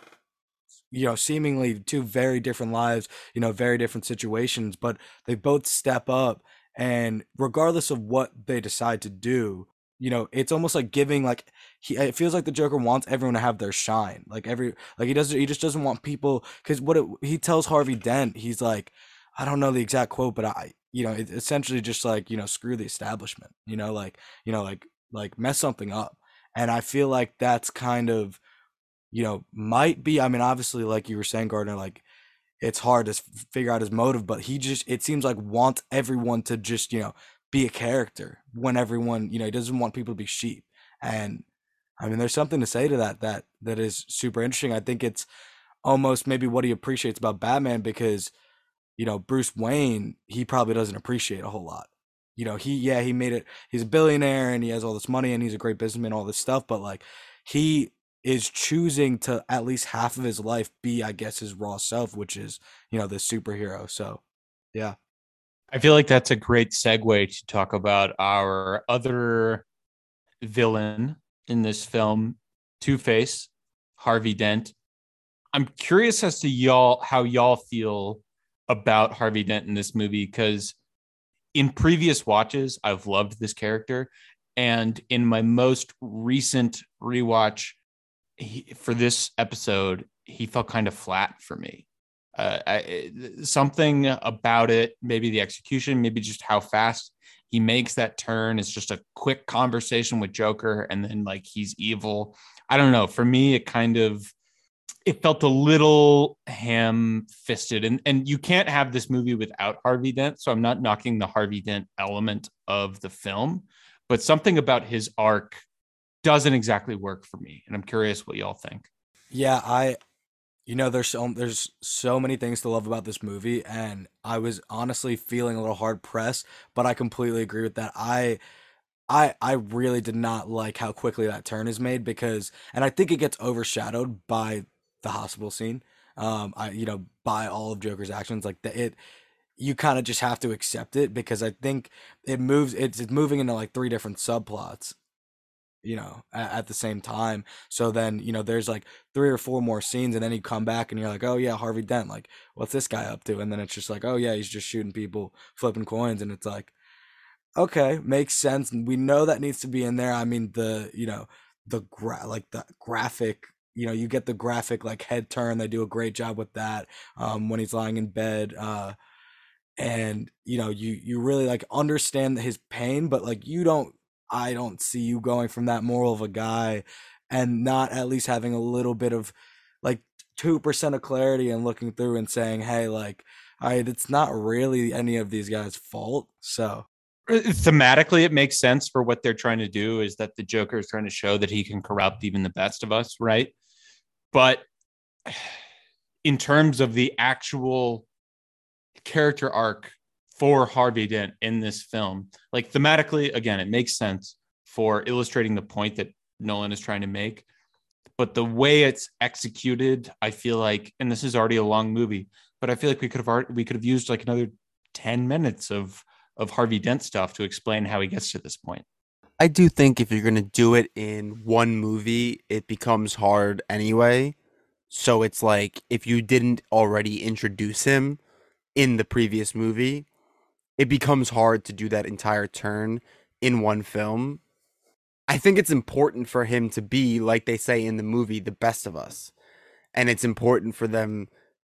K: you know, seemingly two very different lives, you know, very different situations, but they both step up, and regardless of what they decide to do, you know, it's almost like giving, like he, it feels like the Joker wants everyone to have their shine. Like every, like he doesn't, he just doesn't want people, because what it, he tells Harvey Dent, he's like, I don't know the exact quote, but I, you know, it's essentially just like, you know, screw the establishment, you know, like, you know, like, like mess something up. And I feel like that's kind of, you know, might be, I mean, obviously, like you were saying, Gardner, like it's hard to figure out his motive, but he just, it seems like wants everyone to just, you know, be a character when everyone, you know, he doesn't want people to be sheep. And I mean, there's something to say to that, that, that is super interesting. I think it's almost maybe what he appreciates about Batman, because, you know, Bruce Wayne, he probably doesn't appreciate a whole lot. You know, he, yeah, he made it, he's a billionaire and he has all this money and he's a great businessman, all this stuff, but like he is choosing to at least half of his life be, I guess, his raw self, which is, you know, this superhero. So, yeah.
L: I feel like that's a great segue to talk about our other villain in this film, Two-Face, Harvey Dent. I'm curious as to y'all, how y'all feel about Harvey Dent in this movie, because in previous watches, I've loved this character. And in my most recent rewatch he, for this episode, he felt kind of flat for me. Uh, I, something about it, maybe the execution, maybe just how fast he makes that turn. It's just a quick conversation with Joker, and then like he's evil. I don't know. For me, it kind of, it felt a little ham-fisted, and and you can't have this movie without Harvey Dent. So I'm not knocking the Harvey Dent element of the film, but something about his arc doesn't exactly work for me, and I'm curious what y'all think.
K: Yeah, I. You know, there's so there's so many things to love about this movie, and I was honestly feeling a little hard pressed, but I completely agree with that. I I I really did not like how quickly that turn is made, because, and I think it gets overshadowed by the hospital scene. Um, I you know by all of Joker's actions, like the, it, you kind of just have to accept it, because I think it moves. It's, it's moving into like three different subplots, you know, at, at the same time. So then, you know, there's like three or four more scenes, and then you come back and you're like, oh yeah, Harvey Dent, like what's this guy up to? And then it's just like, oh yeah, he's just shooting people, flipping coins. And it's like, okay, makes sense. And we know that needs to be in there. I mean, the, you know, the gra- like the graphic, you know, you get the graphic like head turn. They do a great job with that um, when he's lying in bed. Uh, and you know, you you really like understand his pain, but like you don't. I don't see you going from that moral of a guy and not at least having a little bit of like two percent of clarity and looking through and saying, hey, like, all right, it's not really any of these guys' fault. So
L: thematically, it makes sense for what they're trying to do, is that the Joker is trying to show that he can corrupt even the best of us, right? But in terms of the actual character arc for Harvey Dent in this film, like thematically, again, it makes sense for illustrating the point that Nolan is trying to make. But the way it's executed, I feel like, and this is already a long movie, but I feel like we could have we could have used like another ten minutes of of Harvey Dent stuff to explain how he gets to this point.
J: I do think if you're going to do it in one movie, it becomes hard anyway. So it's like if you didn't already introduce him in the previous movie, it becomes hard to do that entire turn in one film. I think it's important for him to be, like they say in the movie, the best of us. And it's important for them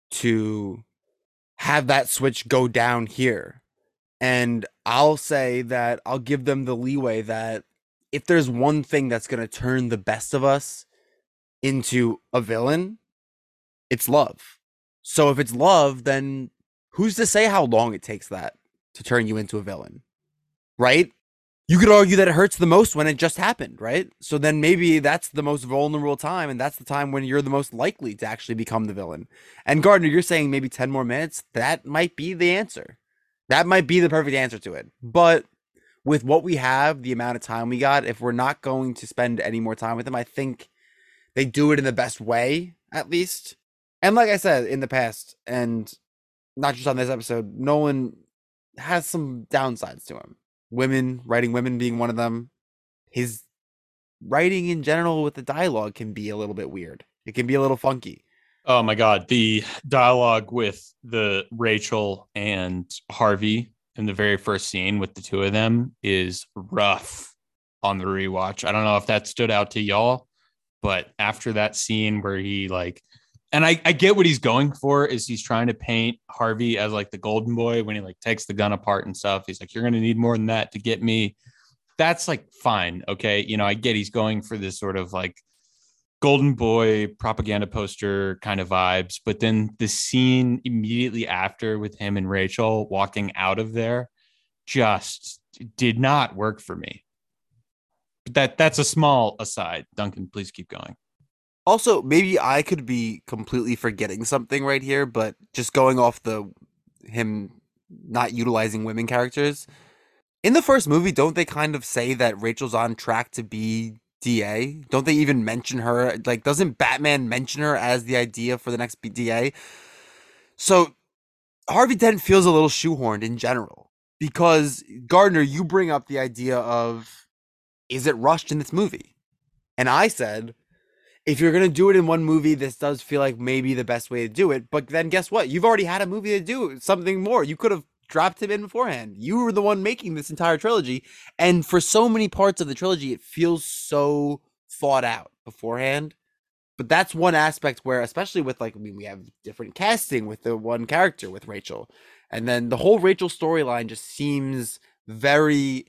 J: to have that switch go down here. And I'll say that I'll give them the leeway that if there's one thing that's going to turn the best of us into a villain, it's love. So if it's love, then who's to say how long it takes that to turn you into a villain, right? You could argue that it hurts the most when it just happened, right? So then maybe that's the most vulnerable time, and that's the time when you're the most likely to actually become the villain. And Gardner, you're saying maybe ten more minutes? That might be the answer. That might be the perfect answer to it. But with what we have, the amount of time we got, if we're not going to spend any more time with him, I think they do it in the best way, at least. And like I said in the past, and not just on this episode, Nolan has some downsides to him. Women, writing women being one of them. His writing in general with the dialogue can be a little bit weird. It can be a little funky.
L: Oh my God. The dialogue with the Rachel and Harvey in the very first scene with the two of them is rough on the rewatch. I don't know if that stood out to y'all, but after that scene where he like, and I, I get what he's going for, is he's trying to paint Harvey as like the golden boy when he like takes the gun apart and stuff. He's like, you're going to need more than that to get me. That's like fine. Okay. You know, I get he's going for this sort of like golden boy propaganda poster kind of vibes. But then the scene immediately after with him and Rachel walking out of there just did not work for me. But that that's a small aside. Duncan, please keep going.
J: Also, maybe I could be completely forgetting something right here, but just going off the him not utilizing women characters. In the first movie, don't they kind of say that Rachel's on track to be D A? Don't they even mention her? Like, doesn't Batman mention her as the idea for the next D A? So Harvey Dent feels a little shoehorned in general. Because, Gardner, you bring up the idea of, is it rushed in this movie? And I said, if you're going to do it in one movie, this does feel like maybe the best way to do it. But then guess what? You've already had a movie to do something more. You could have dropped him in beforehand. You were the one making this entire trilogy. And for so many parts of the trilogy, it feels so thought out beforehand. But that's one aspect where, especially with like, I mean, we have different casting with the one character with Rachel. And then the whole Rachel storyline just seems very,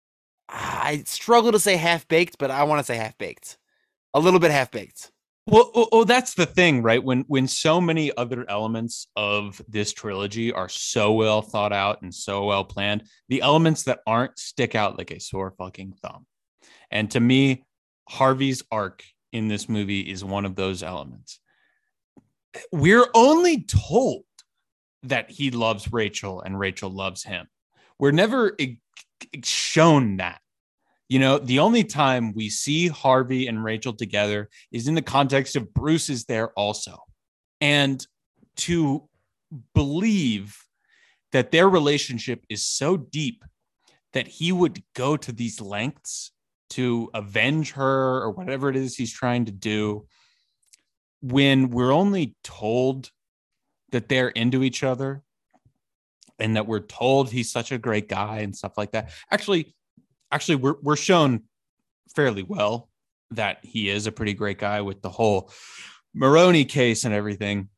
J: I struggle to say half-baked, but I want to say half-baked. A little bit half-baked.
L: Well, oh, oh, that's the thing, right? When when so many other elements of this trilogy are so well thought out and so well planned, the elements that aren't stick out like a sore fucking thumb. And to me, Harvey's arc in this movie is one of those elements. We're only told that he loves Rachel and Rachel loves him. We're never shown that. You know, the only time we see Harvey and Rachel together is in the context of Bruce is there also. And to believe that their relationship is so deep that he would go to these lengths to avenge her or whatever it is he's trying to do, when we're only told that they're into each other and that we're told he's such a great guy and stuff like that. Actually, Actually, we're we're shown fairly well that he is a pretty great guy with the whole Maroney case and everything.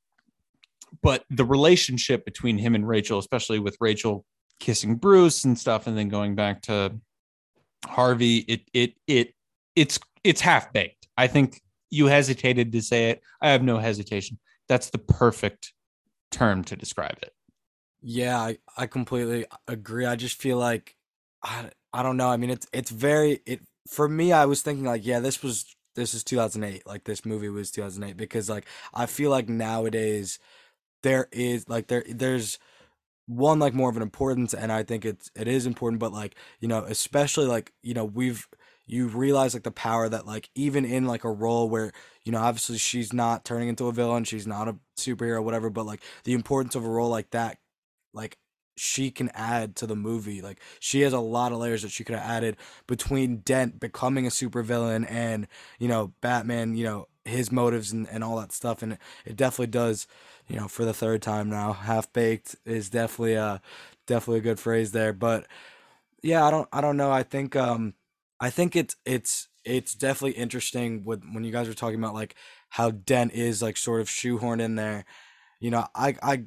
L: But the relationship between him and Rachel, especially with Rachel kissing Bruce and stuff, and then going back to Harvey, it it it it's it's half baked. I think you hesitated to say it. I have no hesitation. That's the perfect term to describe it.
K: Yeah, I, I completely agree. I just feel like I, I don't know. I mean, it's it's very it for me. I was thinking like, yeah, this was this is two thousand eight. Like this movie was two thousand eight because like I feel like nowadays there is like there there's one like more of an importance, and I think it's it is important, but like you know especially like you know we've you realize like the power that like even in like a role where you know obviously she's not turning into a villain, she's not a superhero, whatever, but like the importance of a role like that, like she can add to the movie. Like she has a lot of layers that she could have added between Dent becoming a supervillain and you know Batman, you know his motives and, and all that stuff, and it, it definitely does. You know, for the third time now, half baked is definitely a definitely a good phrase there. But yeah, I don't I don't know. I think um I think it's it's it's definitely interesting with when you guys were talking about like how Dent is like sort of shoehorned in there. You know, I I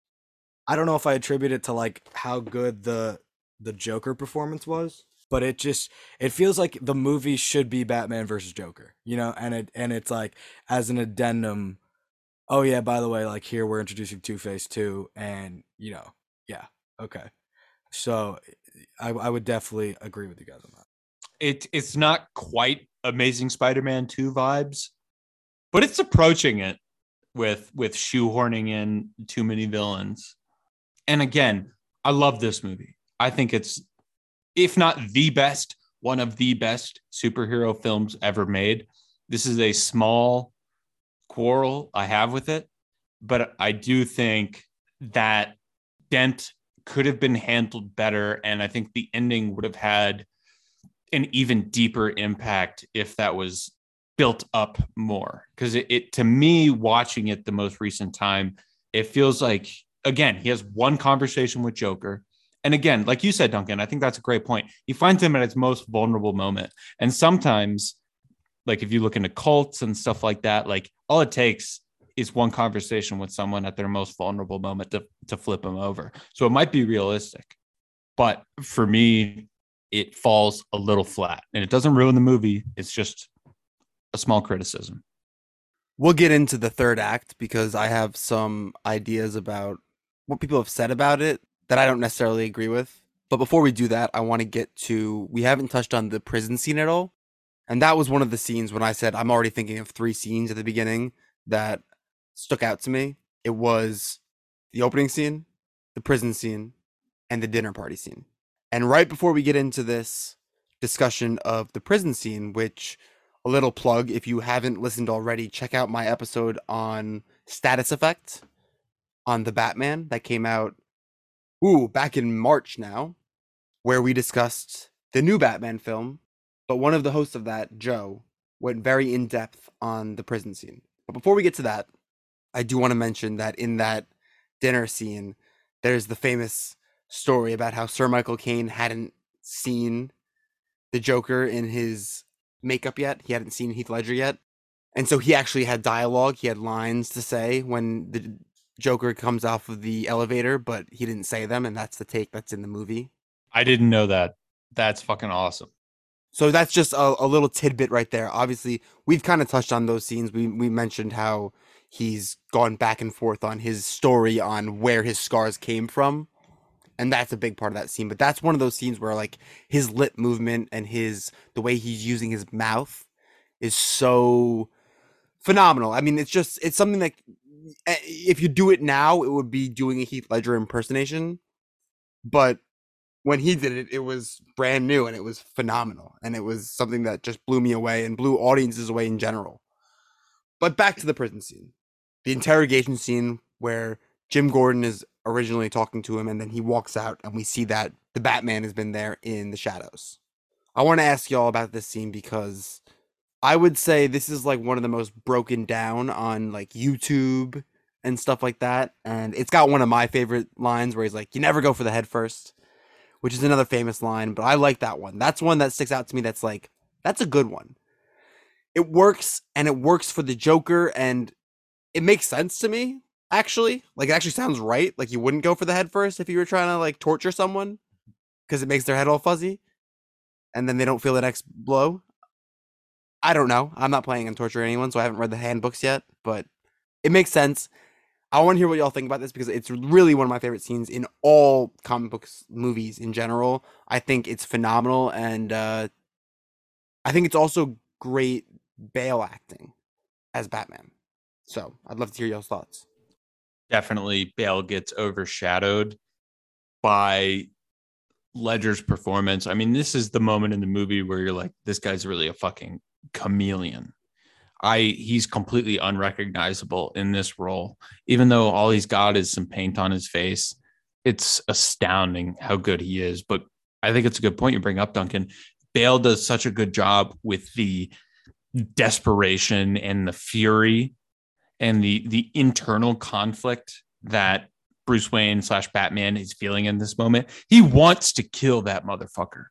K: I don't know if I attribute it to like how good the the Joker performance was, but it just it feels like the movie should be Batman versus Joker, you know, and it and it's like as an addendum. Oh yeah, by the way, like here we're introducing Two-Face too, and you know, yeah, okay. So I I would definitely agree with you guys on that.
L: It it's not quite Amazing Spider-Man two vibes, but it's approaching it with with shoehorning in too many villains. And again, I love this movie. I think it's, if not the best, one of the best superhero films ever made. This is a small quarrel I have with it, but I do think that Dent could have been handled better, and I think the ending would have had an even deeper impact if that was built up more. Because it, it, to me, watching it the most recent time, it feels like, again, he has one conversation with Joker. And again, like you said, Duncan, I think that's a great point. He finds him at his most vulnerable moment. And sometimes, like if you look into cults and stuff like that, like all it takes is one conversation with someone at their most vulnerable moment to, to flip them over. So it might be realistic, but for me, it falls a little flat, and it doesn't ruin the movie. It's just a small criticism.
J: We'll get into the third act because I have some ideas about what people have said about it that I don't necessarily agree with. But before we do that, I want to get to, we haven't touched on the prison scene at all. And that was one of the scenes when I said, I'm already thinking of three scenes at the beginning that stuck out to me. It was the opening scene, the prison scene, and the dinner party scene. And right before we get into this discussion of the prison scene, which, a little plug, if you haven't listened already, check out my episode on Status Effect on the Batman that came out, ooh, back in March now, where we discussed the new Batman film. But one of the hosts of that, Joe, went very in-depth on the prison scene. But before we get to that, I do want to mention that in that dinner scene, there's the famous story about how Sir Michael Caine hadn't seen the Joker in his makeup yet. He hadn't seen Heath Ledger yet. And so he actually had dialogue. He had lines to say when the Joker comes off of the elevator, but he didn't say them. And that's the take that's in the movie.
L: I didn't know that. That's fucking awesome.
J: So that's just a, a little tidbit right there. Obviously, we've kind of touched on those scenes. We we mentioned how he's gone back and forth on his story on where his scars came from. And that's a big part of that scene. But that's one of those scenes where like his lip movement and his the way he's using his mouth is so phenomenal. I mean, it's just it's something that if you do it now, it would be doing a Heath Ledger impersonation. But when he did it, it was brand new and it was phenomenal. And it was something that just blew me away and blew audiences away in general. But back to the prison scene. The interrogation scene where Jim Gordon is originally talking to him and then he walks out and we see that the Batman has been there in the shadows. I want to ask y'all about this scene because I would say this is like one of the most broken down on like YouTube and stuff like that. And it's got one of my favorite lines where he's like, you never go for the head first, which is another famous line, but I like that one. That's one that sticks out to me. That's like, that's a good one. it works, and it works for the Joker, and it makes sense to me, actually. Like, it actually sounds right. Like, you wouldn't go for the head first if you were trying to, like, torture someone, because it makes their head all fuzzy, and then they don't feel the next blow. I don't know. I'm not planning on torturing anyone, so I haven't read the handbooks yet, but it makes sense. I want to hear what y'all think about this, because it's really one of my favorite scenes in all comic books movies in general. I think it's phenomenal, and uh, I think it's also great Bale acting as Batman. So I'd love to hear y'all's thoughts.
L: Definitely Bale gets overshadowed by Ledger's performance. I mean, this is the moment in the movie where you're like, this guy's really a fucking chameleon. I he's completely unrecognizable in this role, even though all he's got is some paint on his face. It's astounding how good he is. But I think it's a good point you bring up, Duncan. Bale does such a good job with the desperation and the fury and the the internal conflict that Bruce Wayne slash Batman is feeling in this moment. He wants to kill that motherfucker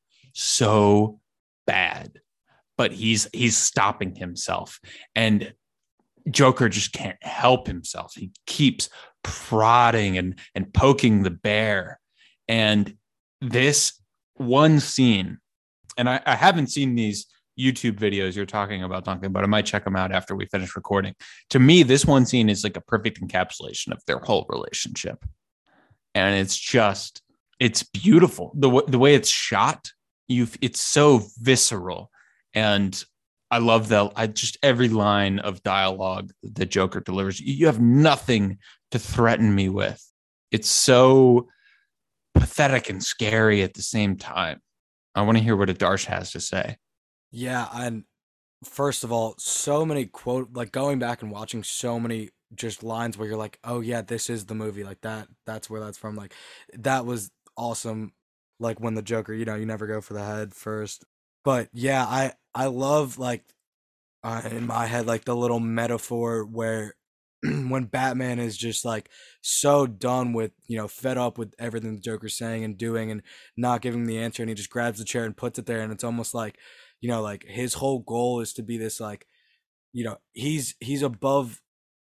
L: so bad, but he's he's stopping himself, and Joker just can't help himself. He keeps prodding and and poking the bear. And this one scene, and I, I haven't seen these YouTube videos you're talking about, Duncan, but I might check them out after we finish recording. To me, this one scene is like a perfect encapsulation of their whole relationship. And it's just, it's beautiful. The, w- the way it's shot, you it's so visceral. And I love that. I just, every line of dialogue that Joker delivers, you have nothing to threaten me with. It's so pathetic and scary at the same time. I want to hear what Adarsh has to say.
K: Yeah, and first of all, so many quote, like going back and watching so many just lines where you're like, oh yeah, this is the movie, like that, that's where that's from. Like, that was awesome. Like when the Joker, you know, you never go for the head first. But yeah, I, I love like uh, in my head, like the little metaphor where when Batman is just like so done with, you know, fed up with everything the Joker's saying and doing and not giving the answer, and he just grabs the chair and puts it there, and it's almost like, you know, like his whole goal is to be this, like, you know, he's he's above,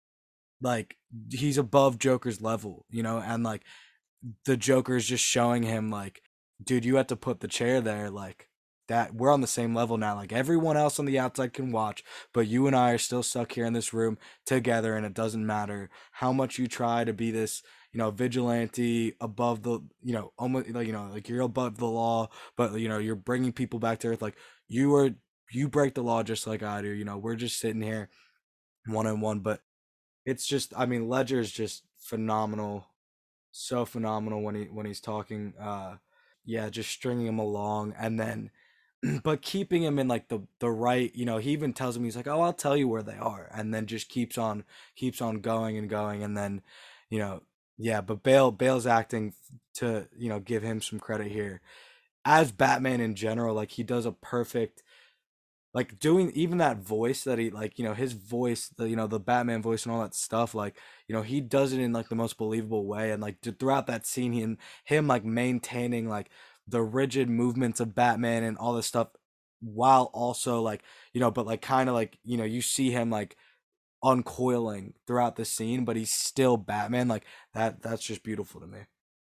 K: like he's above Joker's level, you know, and like the Joker is just showing him like, dude, you have to put the chair there, like that we're on the same level now. Like everyone else on the outside can watch, but you and I are still stuck here in this room together, and it doesn't matter how much you try to be this, you know, vigilante above the, you know, almost like, you know, like you're above the law, but you know, you're bringing people back to earth. Like you are, you break the law just like I do. You know, we're just sitting here one on one, but it's just, I mean, Ledger is just phenomenal, so phenomenal when he when he's talking. Uh, yeah, just stringing him along, and then, but keeping him in like the the right. You know, he even tells him, he's like, "Oh, I'll tell you where they are," and then just keeps on keeps on going and going, and then, you know, yeah. But Bale Bale's acting, to, you know, give him some credit here as Batman in general. Like he does a perfect. Like doing even that voice that he, like, you know, his voice, the, you know, the Batman voice and all that stuff, like, you know, he does it in like the most believable way. And like throughout that scene, he, and him like maintaining like the rigid movements of Batman and all this stuff, while also like, you know, but like kind of like, you know, you see him like uncoiling throughout the scene, but he's still Batman. Like that, that's just beautiful to me.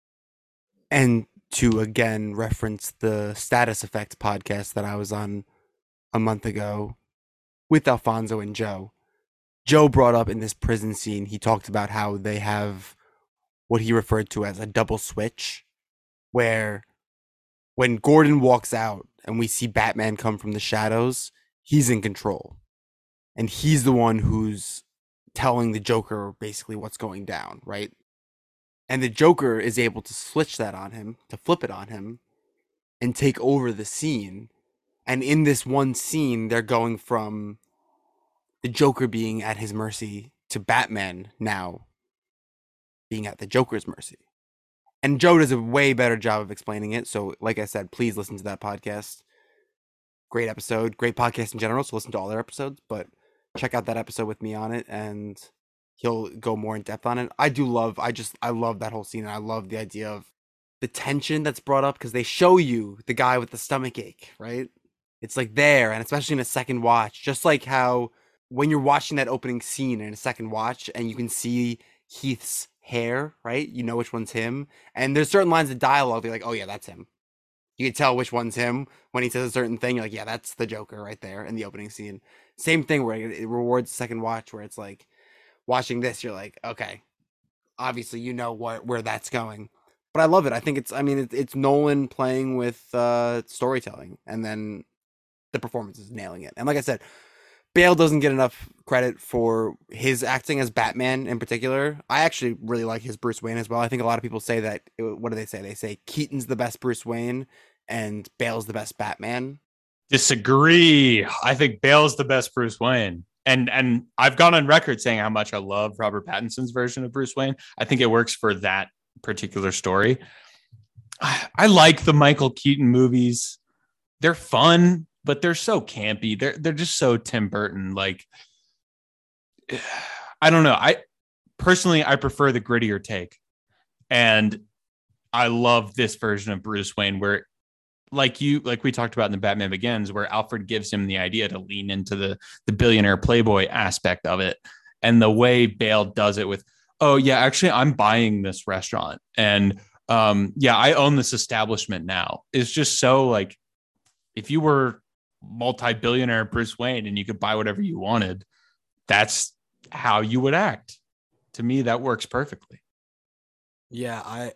J: And to again reference the Status Effect podcast that I was on a month ago with Alfonso and Joe. Joe brought up in this prison scene, he talked about how they have what he referred to as a double switch, where when Gordon walks out and we see Batman come from the shadows, he's in control. And he's the one who's telling the Joker basically what's going down, right? And the Joker is able to switch that on him, to flip it on him, and take over the scene. And in this one scene, they're going from the Joker being at his mercy to Batman now being at the Joker's mercy. And Joe does a way better job of explaining it. So, like I said, please listen to that podcast. Great episode, great podcast in general. So listen to all their episodes, but check out that episode with me on it, and he'll go more in depth on it. I do love, I just, I love that whole scene. And I love the idea of the tension that's brought up, because they show you the guy with the stomach ache, right? It's like there, and especially in a second watch, just like how when you're watching that opening scene in a second watch and you can see Heath's hair, right? You know which one's him. And there's certain lines of dialogue, they're like, oh yeah, that's him. You can tell which one's him when he says a certain thing. You're like, yeah, that's the Joker right there in the opening scene. Same thing where it rewards the second watch, where it's like watching this, you're like, okay, obviously you know what where that's going. But I love it. I think it's, I mean, it's, it's Nolan playing with uh, storytelling, and then the performance is nailing it. And like I said, Bale doesn't get enough credit for his acting as Batman in particular. I actually really like his Bruce Wayne as well. I think a lot of people say that, what do they say? They say Keaton's the best Bruce Wayne and Bale's the best Batman.
L: Disagree. I think Bale's the best Bruce Wayne. And and I've gone on record saying how much I love Robert Pattinson's version of Bruce Wayne. I think it works for that particular story. I, I like the Michael Keaton movies. They're fun, but they're so campy. They're they're just so Tim Burton. Like, I don't know. I personally I prefer the grittier take, and I love this version of Bruce Wayne where, like you, like we talked about in the Batman Begins, where Alfred gives him the idea to lean into the the billionaire playboy aspect of it, and the way Bale does it with, oh yeah, actually I'm buying this restaurant, and um yeah, I own this establishment now. It's just so like, if you were multi-billionaire Bruce Wayne and you could buy whatever you wanted, that's how you would act. To me, that works perfectly.
K: Yeah, I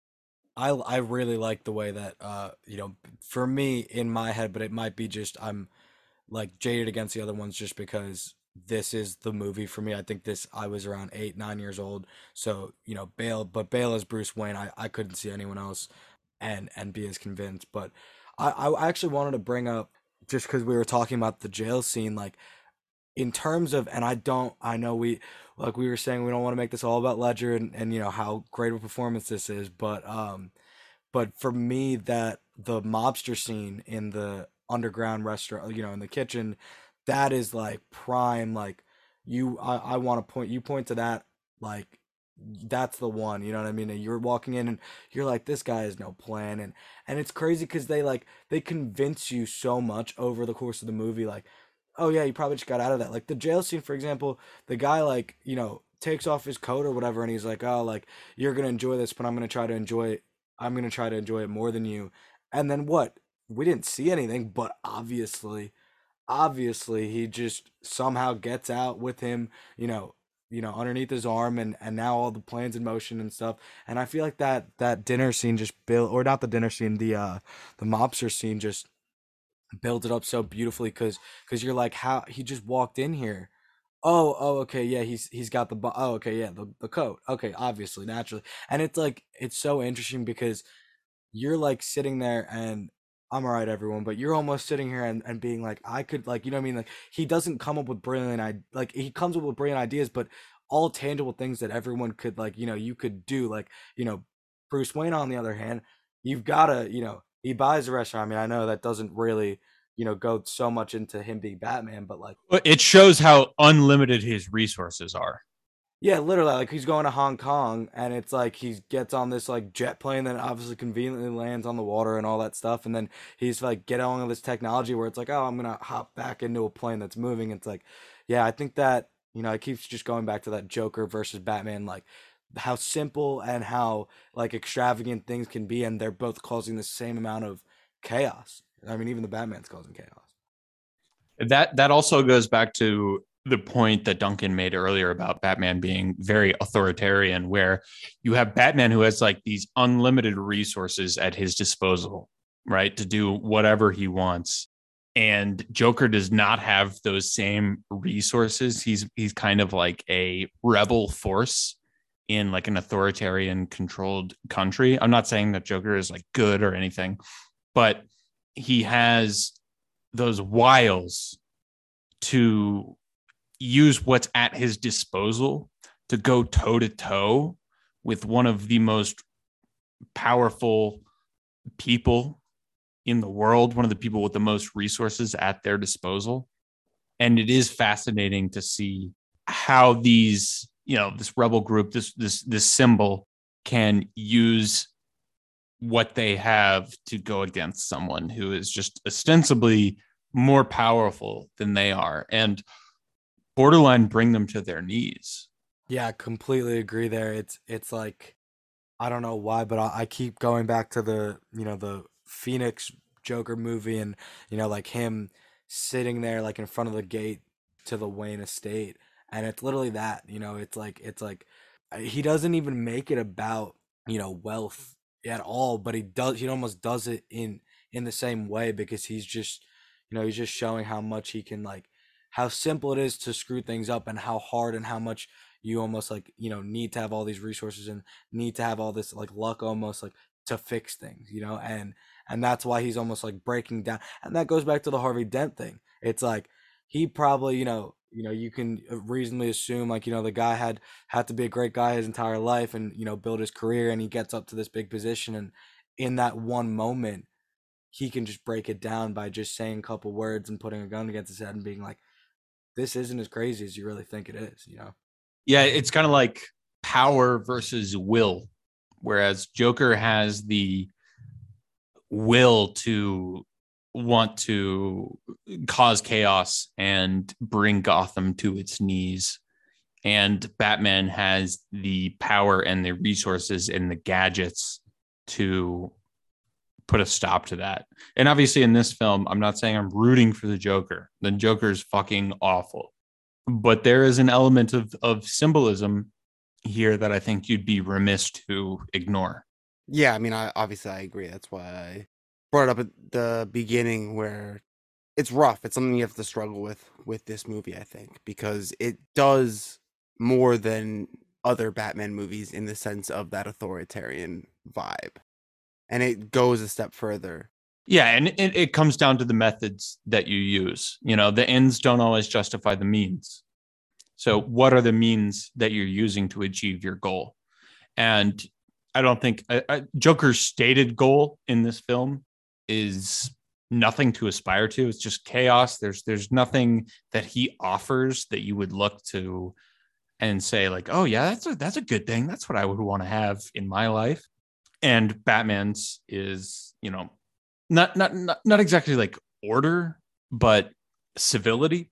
K: I I really like the way that uh you know, for me in my head, but it might be just I'm like jaded against the other ones just because this is the movie for me. I think this I was around eight, nine years old. So, you know, Bale, but Bale as Bruce Wayne, I, I couldn't see anyone else and and be as convinced. But I, I actually wanted to bring up, just because we were talking about the jail scene, like in terms of, and I don't, I know we, like we were saying, we don't want to make this all about Ledger and, and, you know, how great of a performance this is, but, um, but for me, that the mobster scene in the underground restaurant, you know, in the kitchen, that is like prime, like you, I, I want to point, you point to that, like, that's the one, you know what I mean? And you're walking in and you're like, this guy has no plan. And, and it's crazy because they like, they convince you so much over the course of the movie. Like, oh yeah, you probably just got out of that. Like the jail scene, for example, the guy like, you know, takes off his coat or whatever. And he's like, oh, like you're going to enjoy this, but I'm going to try to enjoy it. I'm going to try to enjoy it more than you. And then what? We didn't see anything, but obviously, obviously he just somehow gets out with him, you know, you know, underneath his arm, and, and now all the plans in motion and stuff. And I feel like that, that dinner scene just built, or not the dinner scene, the, uh, the mobster scene just built it up so beautifully. Cause, cause you're like, how he just walked in here. Oh, oh, okay. Yeah. He's, he's got the, oh, okay. Yeah. The, the coat. Okay. Obviously, naturally. And it's like, it's so interesting because you're like sitting there and I'm all right, everyone, but you're almost sitting here and, and being like, I could, like, you know what I mean? Like, he doesn't come up with brilliant, I like, he comes up with brilliant ideas, but all tangible things that everyone could, like, you know, you could do. Like, you know, Bruce Wayne, on the other hand, you've got to, you know, he buys a restaurant. I mean, I know that doesn't really, you know, go so much into him being Batman, but like,
L: It shows how unlimited his resources are.
K: yeah, literally, like he's going to Hong Kong and it's like he gets on this like jet plane that obviously conveniently lands on the water and all that stuff, and then he's like getting on this technology where it's like, oh, I'm gonna hop back into a plane that's moving. It's like, yeah, I think that, you know, it keeps just going back to that Joker versus Batman, like how simple and how like extravagant things can be, and they're both causing the same amount of chaos. I mean, even the Batman's causing chaos.
L: That that also goes back to the point that Duncan made earlier about Batman being very authoritarian, where you have Batman who has like these unlimited resources at his disposal, right, to do whatever he wants. And Joker does not have those same resources. He's he's kind of like a rebel force in like an authoritarian controlled country. I'm not saying that Joker is like good or anything, but he has those wiles to use what's at his disposal to go toe to toe with one of the most powerful people in the world, one of the people with the most resources at their disposal. And it is fascinating to see how these, you know, this rebel group, this, this, this symbol can use what they have to go against someone who is just ostensibly more powerful than they are and borderline bring them to their knees.
K: Yeah, I completely agree there. It's it's like, I don't know why, but I, I keep going back to the, you know, the Phoenix Joker movie, and, you know, like him sitting there like in front of the gate to the Wayne estate. And it's literally that, you know, it's like, it's like, uh, he doesn't even make it about, you know, wealth at all, but he does, he almost does it in, in the same way, because he's just, you know, he's just showing how much he can, like, how simple it is to screw things up, and how hard and how much you almost, like, you know, need to have all these resources and need to have all this like luck almost, like, to fix things, you know, and and that's why he's almost like breaking down. And that goes back to the Harvey Dent thing. It's like he probably, you know, you know, you can reasonably assume, like, you know, the guy had had to be a great guy his entire life, and, you know, build his career, and he gets up to this big position, and in that one moment he can just break it down by just saying a couple words and putting a gun against his head and being like, this isn't as crazy as you really think it is, you know?
L: Yeah, it's kind of like power versus will, whereas Joker has the will to want to cause chaos and bring Gotham to its knees, and Batman has the power and the resources and the gadgets to put a stop to that. And obviously in this film, I'm not saying I'm rooting for the Joker. The Joker's fucking awful. But there is an element of, of symbolism here that I think you'd be remiss to ignore.
J: Yeah, I mean, I obviously I agree. That's why I brought it up at the beginning, where it's rough. It's something you have to struggle with with this movie, I think, because it does more than other Batman movies in the sense of that authoritarian vibe. And it goes a step further.
L: Yeah, and it, it comes down to the methods that you use. You know, the ends don't always justify the means. So what are the means that you're using to achieve your goal? And I don't think uh, uh, Joker's stated goal in this film is nothing to aspire to. It's just chaos. There's there's nothing that he offers that you would look to and say like, oh yeah, that's a that's a good thing. That's what I would want to have in my life. And Batman's is, you know, not not not, not exactly like order, but civility.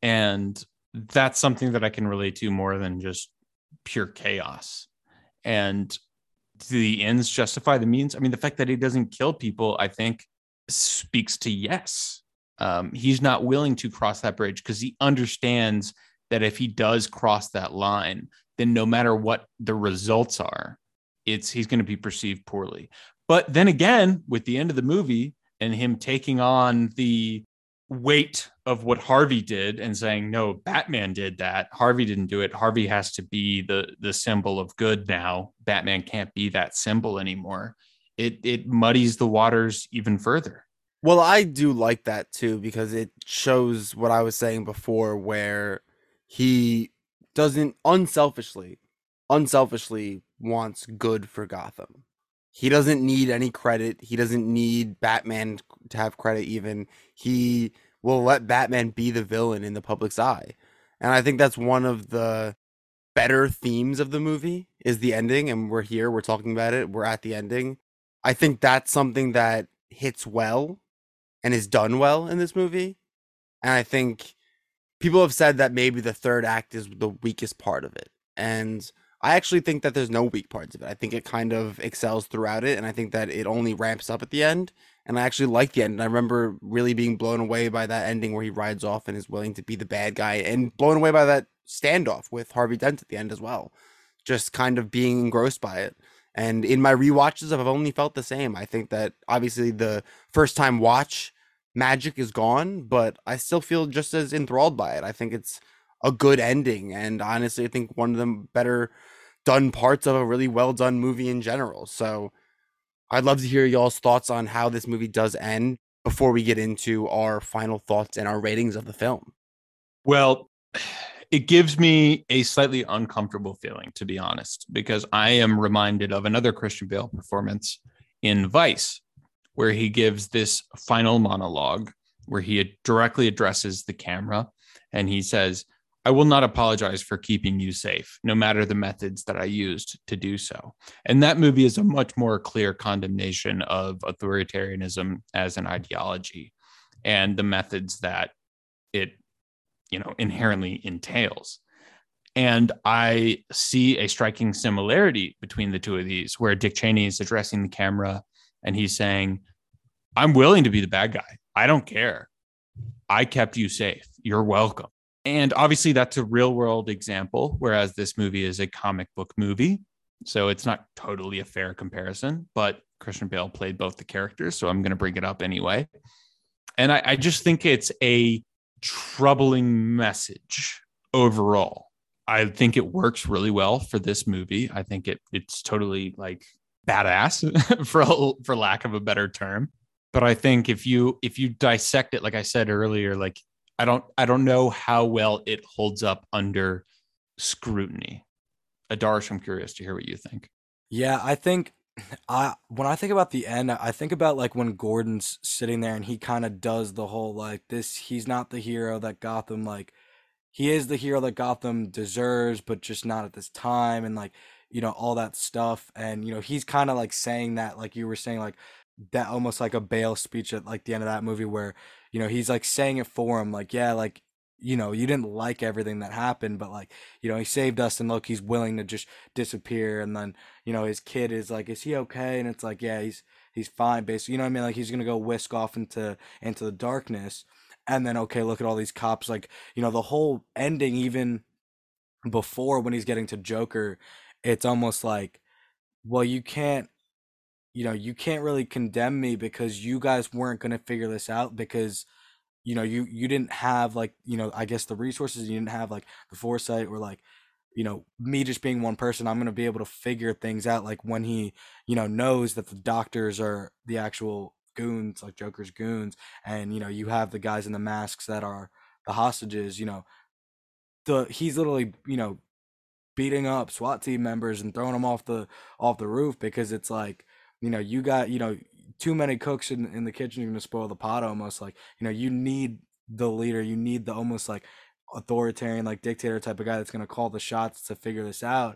L: And that's something that I can relate to more than just pure chaos. And do the ends justify the means? I mean, the fact that he doesn't kill people, I think, speaks to yes. Um, he's not willing to cross that bridge because he understands that if he does cross that line, then no matter what the results are, it's he's going to be perceived poorly. But then again, with the end of the movie and him taking on the weight of what Harvey did and saying, no, Batman did that. Harvey didn't do it. Harvey has to be the, the symbol of good now. Batman can't be that symbol anymore. It it muddies the waters even further.
J: Well, I do like that too, because it shows what I was saying before, where he doesn't unselfishly, unselfishly wants good for Gotham. He doesn't need any credit. He doesn't need Batman to have credit even. He will let Batman be the villain in the public's eye. And I think that's one of the better themes of the movie is the ending. And we're here, we're talking about it. We're at the ending. I think that's something that hits well and is done well in this movie. And I think people have said that maybe the third act is the weakest part of it. And I actually think that there's no weak parts of it. I think it kind of excels throughout it, and I think that it only ramps up at the end. And I actually like the end. And I remember really being blown away by that ending where he rides off and is willing to be the bad guy, and blown away by that standoff with Harvey Dent at the end as well. Just kind of being engrossed by it. And in my rewatches, I've only felt the same. I think that obviously the first time watch magic is gone, but I still feel just as enthralled by it. I think it's a good ending, and honestly, I think one of the better done parts of a really well done movie in general. So I'd love to hear y'all's thoughts on how this movie does end before we get into our final thoughts and our ratings of the film.
L: Well, it gives me a slightly uncomfortable feeling, to be honest, because I am reminded of another Christian Bale performance in Vice, where he gives this final monologue where he directly addresses the camera and he says, I will not apologize for keeping you safe, no matter the methods that I used to do so. And that movie is a much more clear condemnation of authoritarianism as an ideology. and the methods that it, you know, inherently entails. And I see a striking similarity between the two of these, where Dick Cheney is addressing the camera and he's saying, I'm willing to be the bad guy. I don't care. I kept you safe. You're welcome. And obviously that's a real world example, whereas this movie is a comic book movie. So it's not totally a fair comparison, but Christian Bale played both the characters. So I'm going to bring it up anyway. And I, I just think it's a troubling message overall. I think it works really well for this movie. I think it it's totally like badass for for lack of a better term. But I think if you if you dissect it, like I said earlier, like I don't I don't know how well it holds up under scrutiny. Adarsh, I'm curious to hear what you think.
K: Yeah, I think I when I think about the end, I think about like when Gordon's sitting there and he kind of does the whole like this. He's not the hero that Gotham like. He is the hero that Gotham deserves, but just not at this time, and like, you know, all that stuff. And, you know, he's kind of like saying that, like you were saying, like that almost like a Bale speech at like the end of that movie where, you know, he's like saying it for him, like, yeah, like, you know, you didn't like everything that happened, but like, you know, he saved us and look, he's willing to just disappear. And then, you know, his kid is like, is he okay? And it's like, yeah, he's, he's fine, basically. You know what I mean? Like he's going to go whisk off into, into the darkness. And then, okay, look at all these cops. Like, you know, the whole ending, even before when he's getting to Joker, it's almost like, well, you can't, you know, you can't really condemn me because you guys weren't going to figure this out because, you know, you, you didn't have like, you know, I guess the resources, you didn't have like the foresight or like, you know, me just being one person, I'm going to be able to figure things out. Like when he, you know, knows that the doctors are the actual goons, like Joker's goons, and you know you have the guys in the masks that are the hostages, you know the he's literally, you know beating up SWAT team members and throwing them off the off the roof because it's like, you know you got, you know too many cooks in, in the kitchen, you're gonna spoil the pot almost. Like, you know you need the leader, you need the almost like authoritarian, like dictator type of guy that's gonna call the shots to figure this out.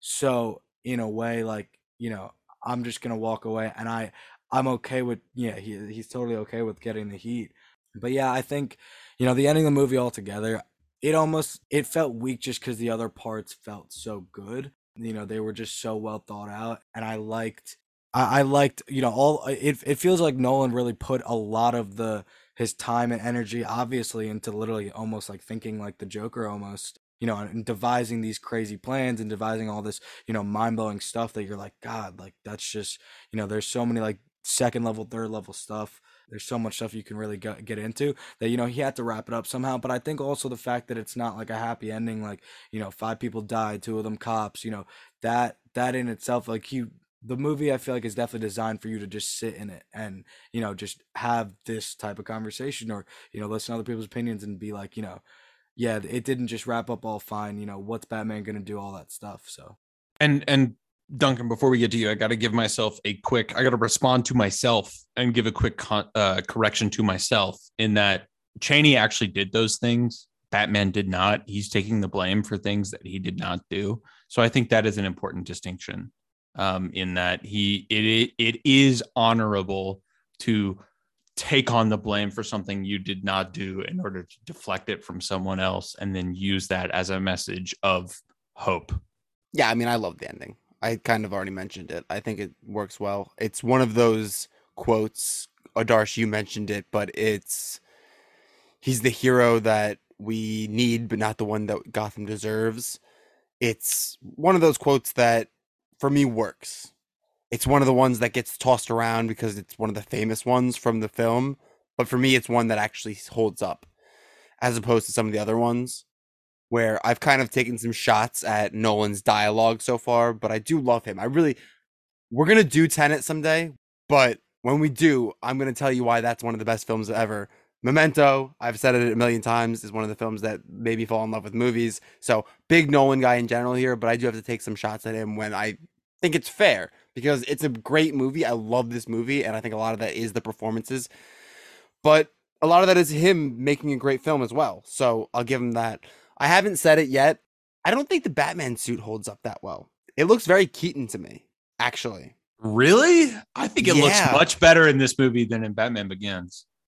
K: So in a way, like, you know I'm just gonna walk away, and I I'm okay with, yeah, he he's totally okay with getting the heat. But yeah, I think, you know, the ending of the movie altogether, it almost, it felt weak just because the other parts felt so good. You know, they were just so well thought out. And I liked, I, I liked, you know, all, it, it feels like Nolan really put a lot of the, his time and energy, obviously, into literally almost like thinking like the Joker almost, you know, and devising these crazy plans and devising all this, you know, mind blowing stuff that you're like, God, like that's just, you know, there's so many like second level, third level stuff. There's so much stuff you can really go, get into that, you know, he had to wrap it up somehow. But I think also the fact that it's not like a happy ending, like, you know, five people died, two of them cops, you know, that, that in itself, like he, the movie I feel like is definitely designed for you to just sit in it and, you know, just have this type of conversation or, you know, listen to other people's opinions and be like, you know, yeah, it didn't just wrap up all fine. You know, what's Batman going to do? All that stuff. So,
L: And, and, Duncan, before we get to you, I got to give myself a quick, I got to respond to myself and give a quick con, uh, correction to myself in that Cheney actually did those things. Batman did not. He's taking the blame for things that he did not do. So I think that is an important distinction um, in that he, it, it is honorable to take on the blame for something you did not do in order to deflect it from someone else and then use that as a message of hope.
J: Yeah, I mean, I love the ending. I kind of already mentioned it. I think it works well. It's one of those quotes, Adarsh, you mentioned it, but it's, he's the hero that we need, but not the one that Gotham deserves. It's one of those quotes that, for me, works. It's one of the ones that gets tossed around because it's one of the famous ones from the film, but for me, it's one that actually holds up, as opposed to some of the other ones, where I've kind of taken some shots at Nolan's dialogue so far, but I do love him. I really, we're going to do Tenet someday, but when we do, I'm going to tell you why that's one of the best films ever. Memento, I've said it a million times, is one of the films that made me fall in love with movies. So big Nolan guy in general here, but I do have to take some shots at him when I think it's fair, because it's a great movie. I love this movie, and I think a lot of that is the performances, but a lot of that is him making a great film as well. So I'll give him that. I haven't said it yet. I don't think the Batman suit holds up that well. It looks very Keaton to me, actually.
L: Really? I think it
J: Yeah.
L: looks much better in this movie than in Batman Begins.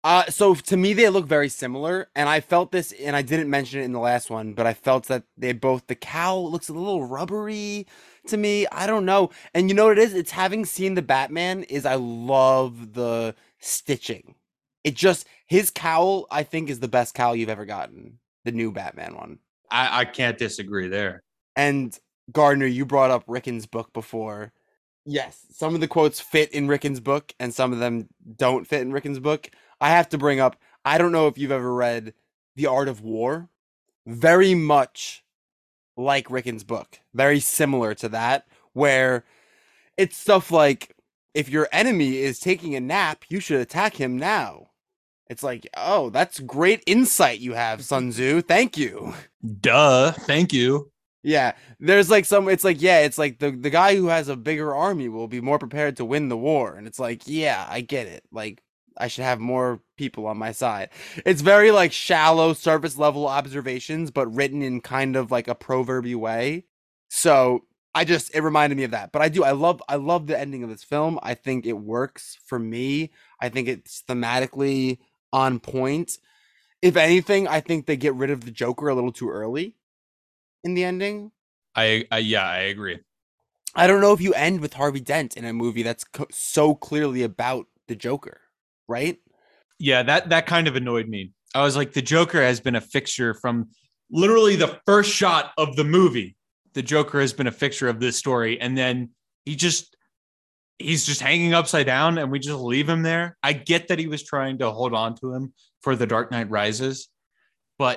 J: Uh, so to me, they look very similar, and I felt this, and I didn't mention it in the last one, but I felt that they both, the cowl looks a little rubbery to me. I don't know. And you know what it is? It's having seen the Batman is I love the stitching. It just, his cowl, I think, is the best cowl you've ever gotten. The new Batman one.
L: I, I can't disagree there.
J: And Gardner, you brought up Rickon's book before. Yes, some of the quotes fit in Rickon's book, and some of them don't fit in Rickon's book. I have to bring up, I don't know if you've ever read The Art of War. Very much like Rickon's book. Very similar to that, where it's stuff like, if your enemy is taking a nap, you should attack him now. It's like, oh, that's great insight you have, Sun Tzu. Thank you.
L: Duh. Thank you.
J: Yeah, there's like some, it's like, yeah, it's like the, the guy who has a bigger army will be more prepared to win the war. And it's like, yeah, I get it. Like, I should have more people on my side. It's very like shallow surface level observations, but written in kind of like a proverby way. So I just, it reminded me of that. But I do, I love, I love the ending of this film. I think it works for me. I think it's thematically on point. If anything, I think they get rid of the Joker a little too early in the ending.
L: I, I yeah, I agree.
J: I don't know if you end with Harvey Dent in a movie that's co- so clearly about the Joker, right?
L: Yeah, that that kind of annoyed me. I was like, the Joker has been a fixture from literally the first shot of the movie. The Joker has been a fixture of this story, and then he just he's just hanging upside down, and we just leave him there. I get that he was trying to hold on to him for The Dark Knight Rises, but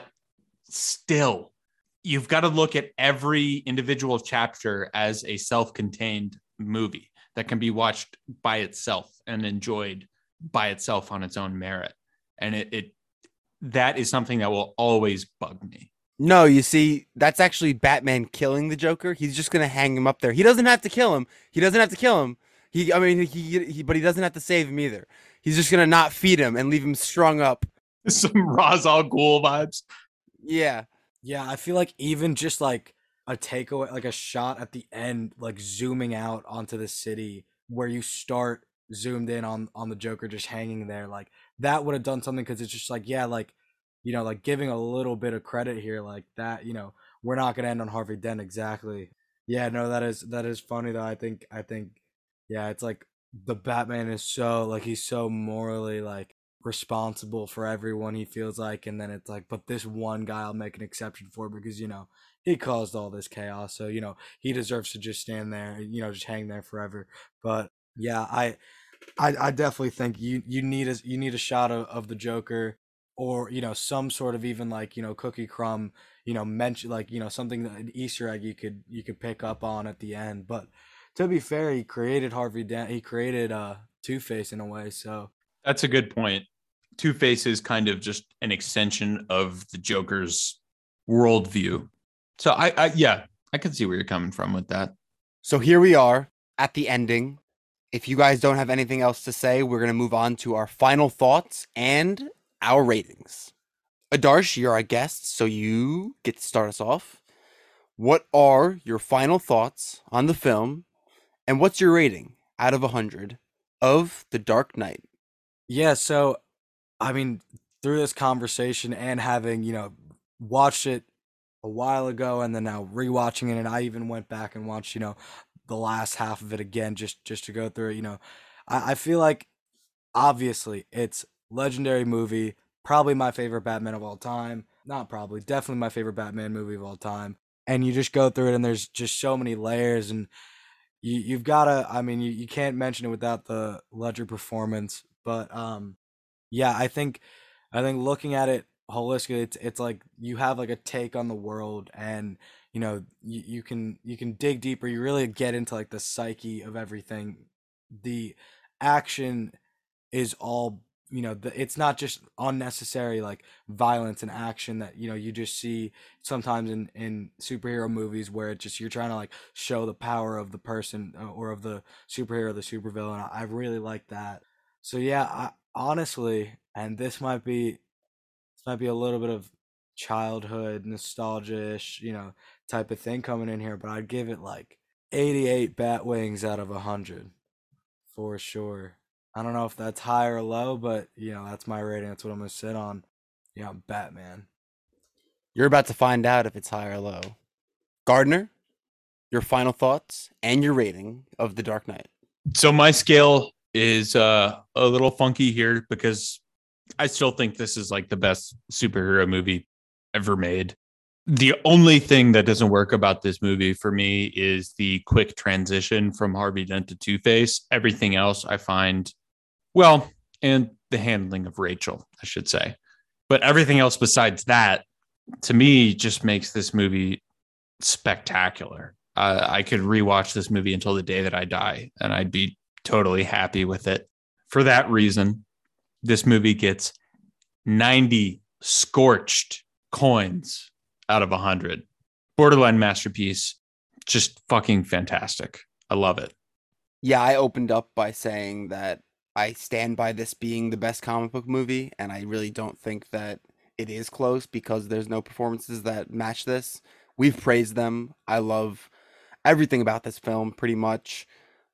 L: still, you've got to look at every individual chapter as a self-contained movie that can be watched by itself and enjoyed by itself on its own merit. And it, it that is something that will always bug me.
J: No, you see, that's actually Batman killing the Joker. He's just going to hang him up there. He doesn't have to kill him. He doesn't have to kill him. He, I mean, he, he but he doesn't have to save him either. He's just going to not feed him and leave him strung up.
L: Some Ra's al Ghul vibes.
J: Yeah.
K: Yeah, I feel like even just like a takeaway, like a shot at the end, like zooming out onto the city where you start zoomed in on on the Joker just hanging there, like that would have done something, because it's just like, yeah, like, you know, like giving a little bit of credit here, like that, you know, we're not gonna end on Harvey Dent exactly. Yeah, no, that is that is funny though. I think I think yeah, it's like the Batman is so like he's so morally like responsible for everyone, he feels like, and then it's like, but this one guy I'll make an exception for because, you know, he caused all this chaos, so, you know, he deserves to just stand there, you know, just hang there forever. But yeah, I I, I definitely think you you need a you need a shot of, of the Joker, or, you know, some sort of even like, you know, cookie crumb, you know, mention like, you know, something that an Easter egg you could you could pick up on at the end. But to be fair, he created Harvey Dent, he created uh Two-Face in a way, so
L: That's a good point. Two-Face is kind of just an extension of the Joker's worldview. So I, I yeah, I can see where you're coming from with that.
J: So here we are at the ending. If you guys don't have anything else to say, we're going to move on to our final thoughts and our ratings. Adarsh, you're our guest, so you get to start us off. What are your final thoughts on the film, and what's your rating out of one hundred of The Dark Knight?
K: yeah, so I mean, through this conversation and having, you know, watched it a while ago and then now rewatching it, and I even went back and watched, you know, the last half of it again just just to go through it, you know, I, I feel like obviously it's legendary movie, probably my favorite Batman of all time. Not probably, definitely my favorite Batman movie of all time. And you just go through it and there's just so many layers, and you you've gotta, I mean, you, you can't mention it without the Ledger performance. But um yeah, I think I think looking at it holistically, it's it's like you have like a take on the world, and you know, you, you can you can dig deeper. You really get into like the psyche of everything. The action is all, you know, the, it's not just unnecessary like violence and action that, you know, you just see sometimes in in superhero movies, where it just, you're trying to like show the power of the person, uh, or of the superhero, the supervillain. I, I really like that. So yeah, I honestly, and this might be this might be a little bit of childhood nostalgia-ish, you know, type of thing coming in here, but I'd give it like eighty-eight bat wings out of one hundred for sure. I don't know if that's high or low, but you know, that's my rating. That's what I'm gonna sit on. Yeah, Batman.
J: You're about to find out if it's high or low. Gardner, your final thoughts and your rating of The Dark Knight.
L: So my scale is uh, a little funky here because I still think this is like the best superhero movie ever made. The only thing that doesn't work about this movie for me is the quick transition from Harvey Dent to Two-Face. Everything else I find, well, and the handling of Rachel, I should say. But everything else besides that, to me, just makes this movie spectacular. Uh, I could rewatch this movie until the day that I die, and I'd be totally happy with it. For that reason, this movie gets ninety scorched coins out of one hundred. Borderline masterpiece. Just fucking fantastic. I love it.
J: Yeah, I opened up by saying that I stand by this being the best comic book movie, and I really don't think that it is close because there's no performances that match this. We've praised them. I love everything about this film, pretty much.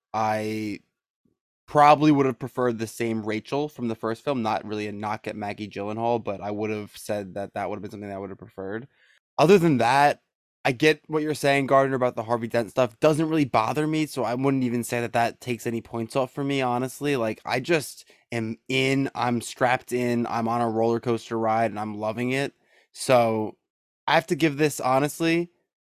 J: I probably would have preferred the same Rachel from the first film, not really a knock at Maggie Gyllenhaal, but I would have said that that would have been something that I would have preferred. Other than that, I get what you're saying, Gardner, about the Harvey Dent stuff. Doesn't really bother me, so I wouldn't even say that that takes any points off for me, honestly. Like, I just am in, I'm strapped in, I'm on a roller coaster ride, and I'm loving it. So I have to give this, honestly,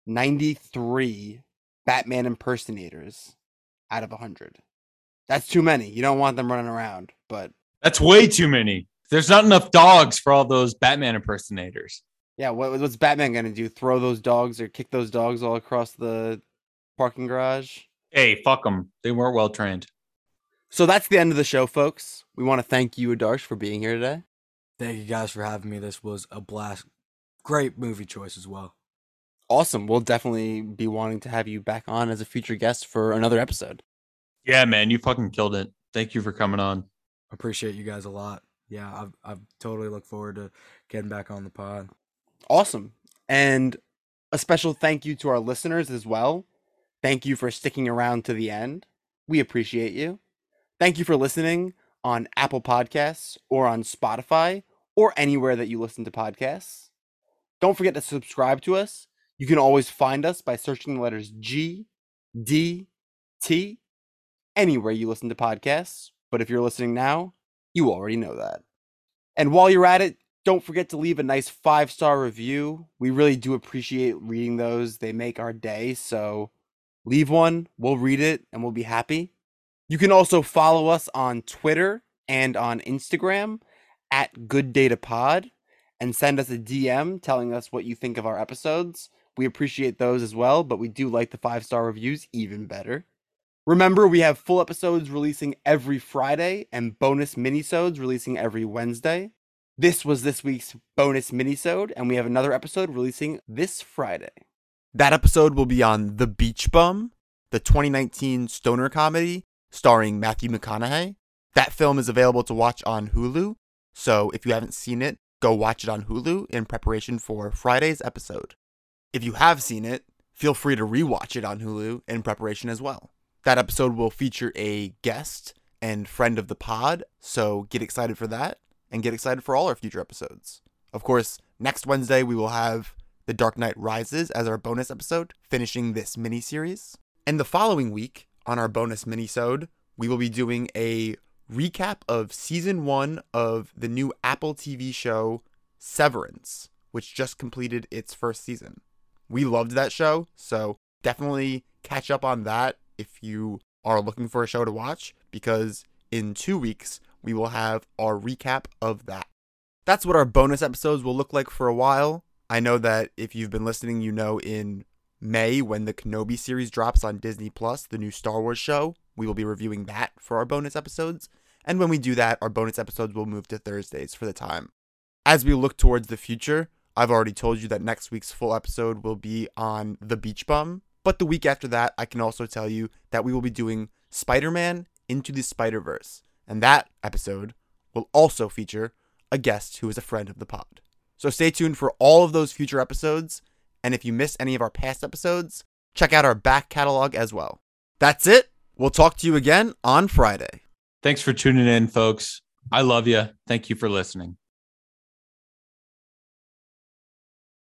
J: ninety-three Batman impersonators out of one hundred. That's too many. You don't want them running around, but...
L: That's way too many. There's not enough dogs for all those Batman impersonators.
J: Yeah, what, what's Batman going to do? Throw those dogs or kick those dogs all across the parking garage?
L: Hey, fuck them. They weren't well trained.
J: So that's the end of the show, folks. We want to thank you, Adarsh, for being here today.
K: Thank you guys for having me. This was a blast. Great movie choice as well.
J: Awesome. We'll definitely be wanting to have you back on as a future guest for another episode.
L: Yeah, man, you fucking killed it. Thank you for coming on.
K: Appreciate you guys a lot. Yeah, I've I've totally look forward to getting back on the pod.
J: Awesome. And a special thank you to our listeners as well. Thank you for sticking around to the end. We appreciate you. Thank you for listening on Apple Podcasts or on Spotify or anywhere that you listen to podcasts. Don't forget to subscribe to us. You can always find us by searching the letters G, D, T, anywhere you listen to podcasts. But if you're listening now, you already know that. And while you're at it, don't forget to leave a nice five-star review. We really do appreciate reading those. They make our day, so leave one. We'll read it, and we'll be happy. You can also follow us on Twitter and on Instagram at Good Data Pod and send us a D M telling us what you think of our episodes. We appreciate those as well, but we do like the five-star reviews even better. Remember, we have full episodes releasing every Friday and bonus minisodes releasing every Wednesday. This was this week's bonus minisode, and we have another episode releasing this Friday. That episode will be on The Beach Bum, the twenty nineteen stoner comedy starring Matthew McConaughey. That film is available to watch on Hulu, so if you haven't seen it, go watch it on Hulu in preparation for Friday's episode. If you have seen it, feel free to rewatch it on Hulu in preparation as well. That episode will feature a guest and friend of the pod, so get excited for that. And get excited for all our future episodes. Of course, next Wednesday we will have The Dark Knight Rises as our bonus episode, finishing this mini-series. And the following week, on our bonus mini-sode, we will be doing a recap of Season one of the new Apple T V show, Severance, which just completed its first season. We loved that show, so definitely catch up on that if you are looking for a show to watch, because in two weeks, we will have our recap of that. That's what our bonus episodes will look like for a while. I know that if you've been listening, you know in May, when the Kenobi series drops on Disney Plus, the new Star Wars show, we will be reviewing that for our bonus episodes. And when we do that, our bonus episodes will move to Thursdays for the time. As we look towards the future, I've already told you that next week's full episode will be on The Beach Bum. But the week after that, I can also tell you that we will be doing Spider-Man Into the Spider-Verse. And that episode will also feature a guest who is a friend of the pod. So stay tuned for all of those future episodes. And if you missed any of our past episodes, check out our back catalog as well. That's it. We'll talk to you again on Friday.
L: Thanks for tuning in, folks. I love you. Thank you for listening.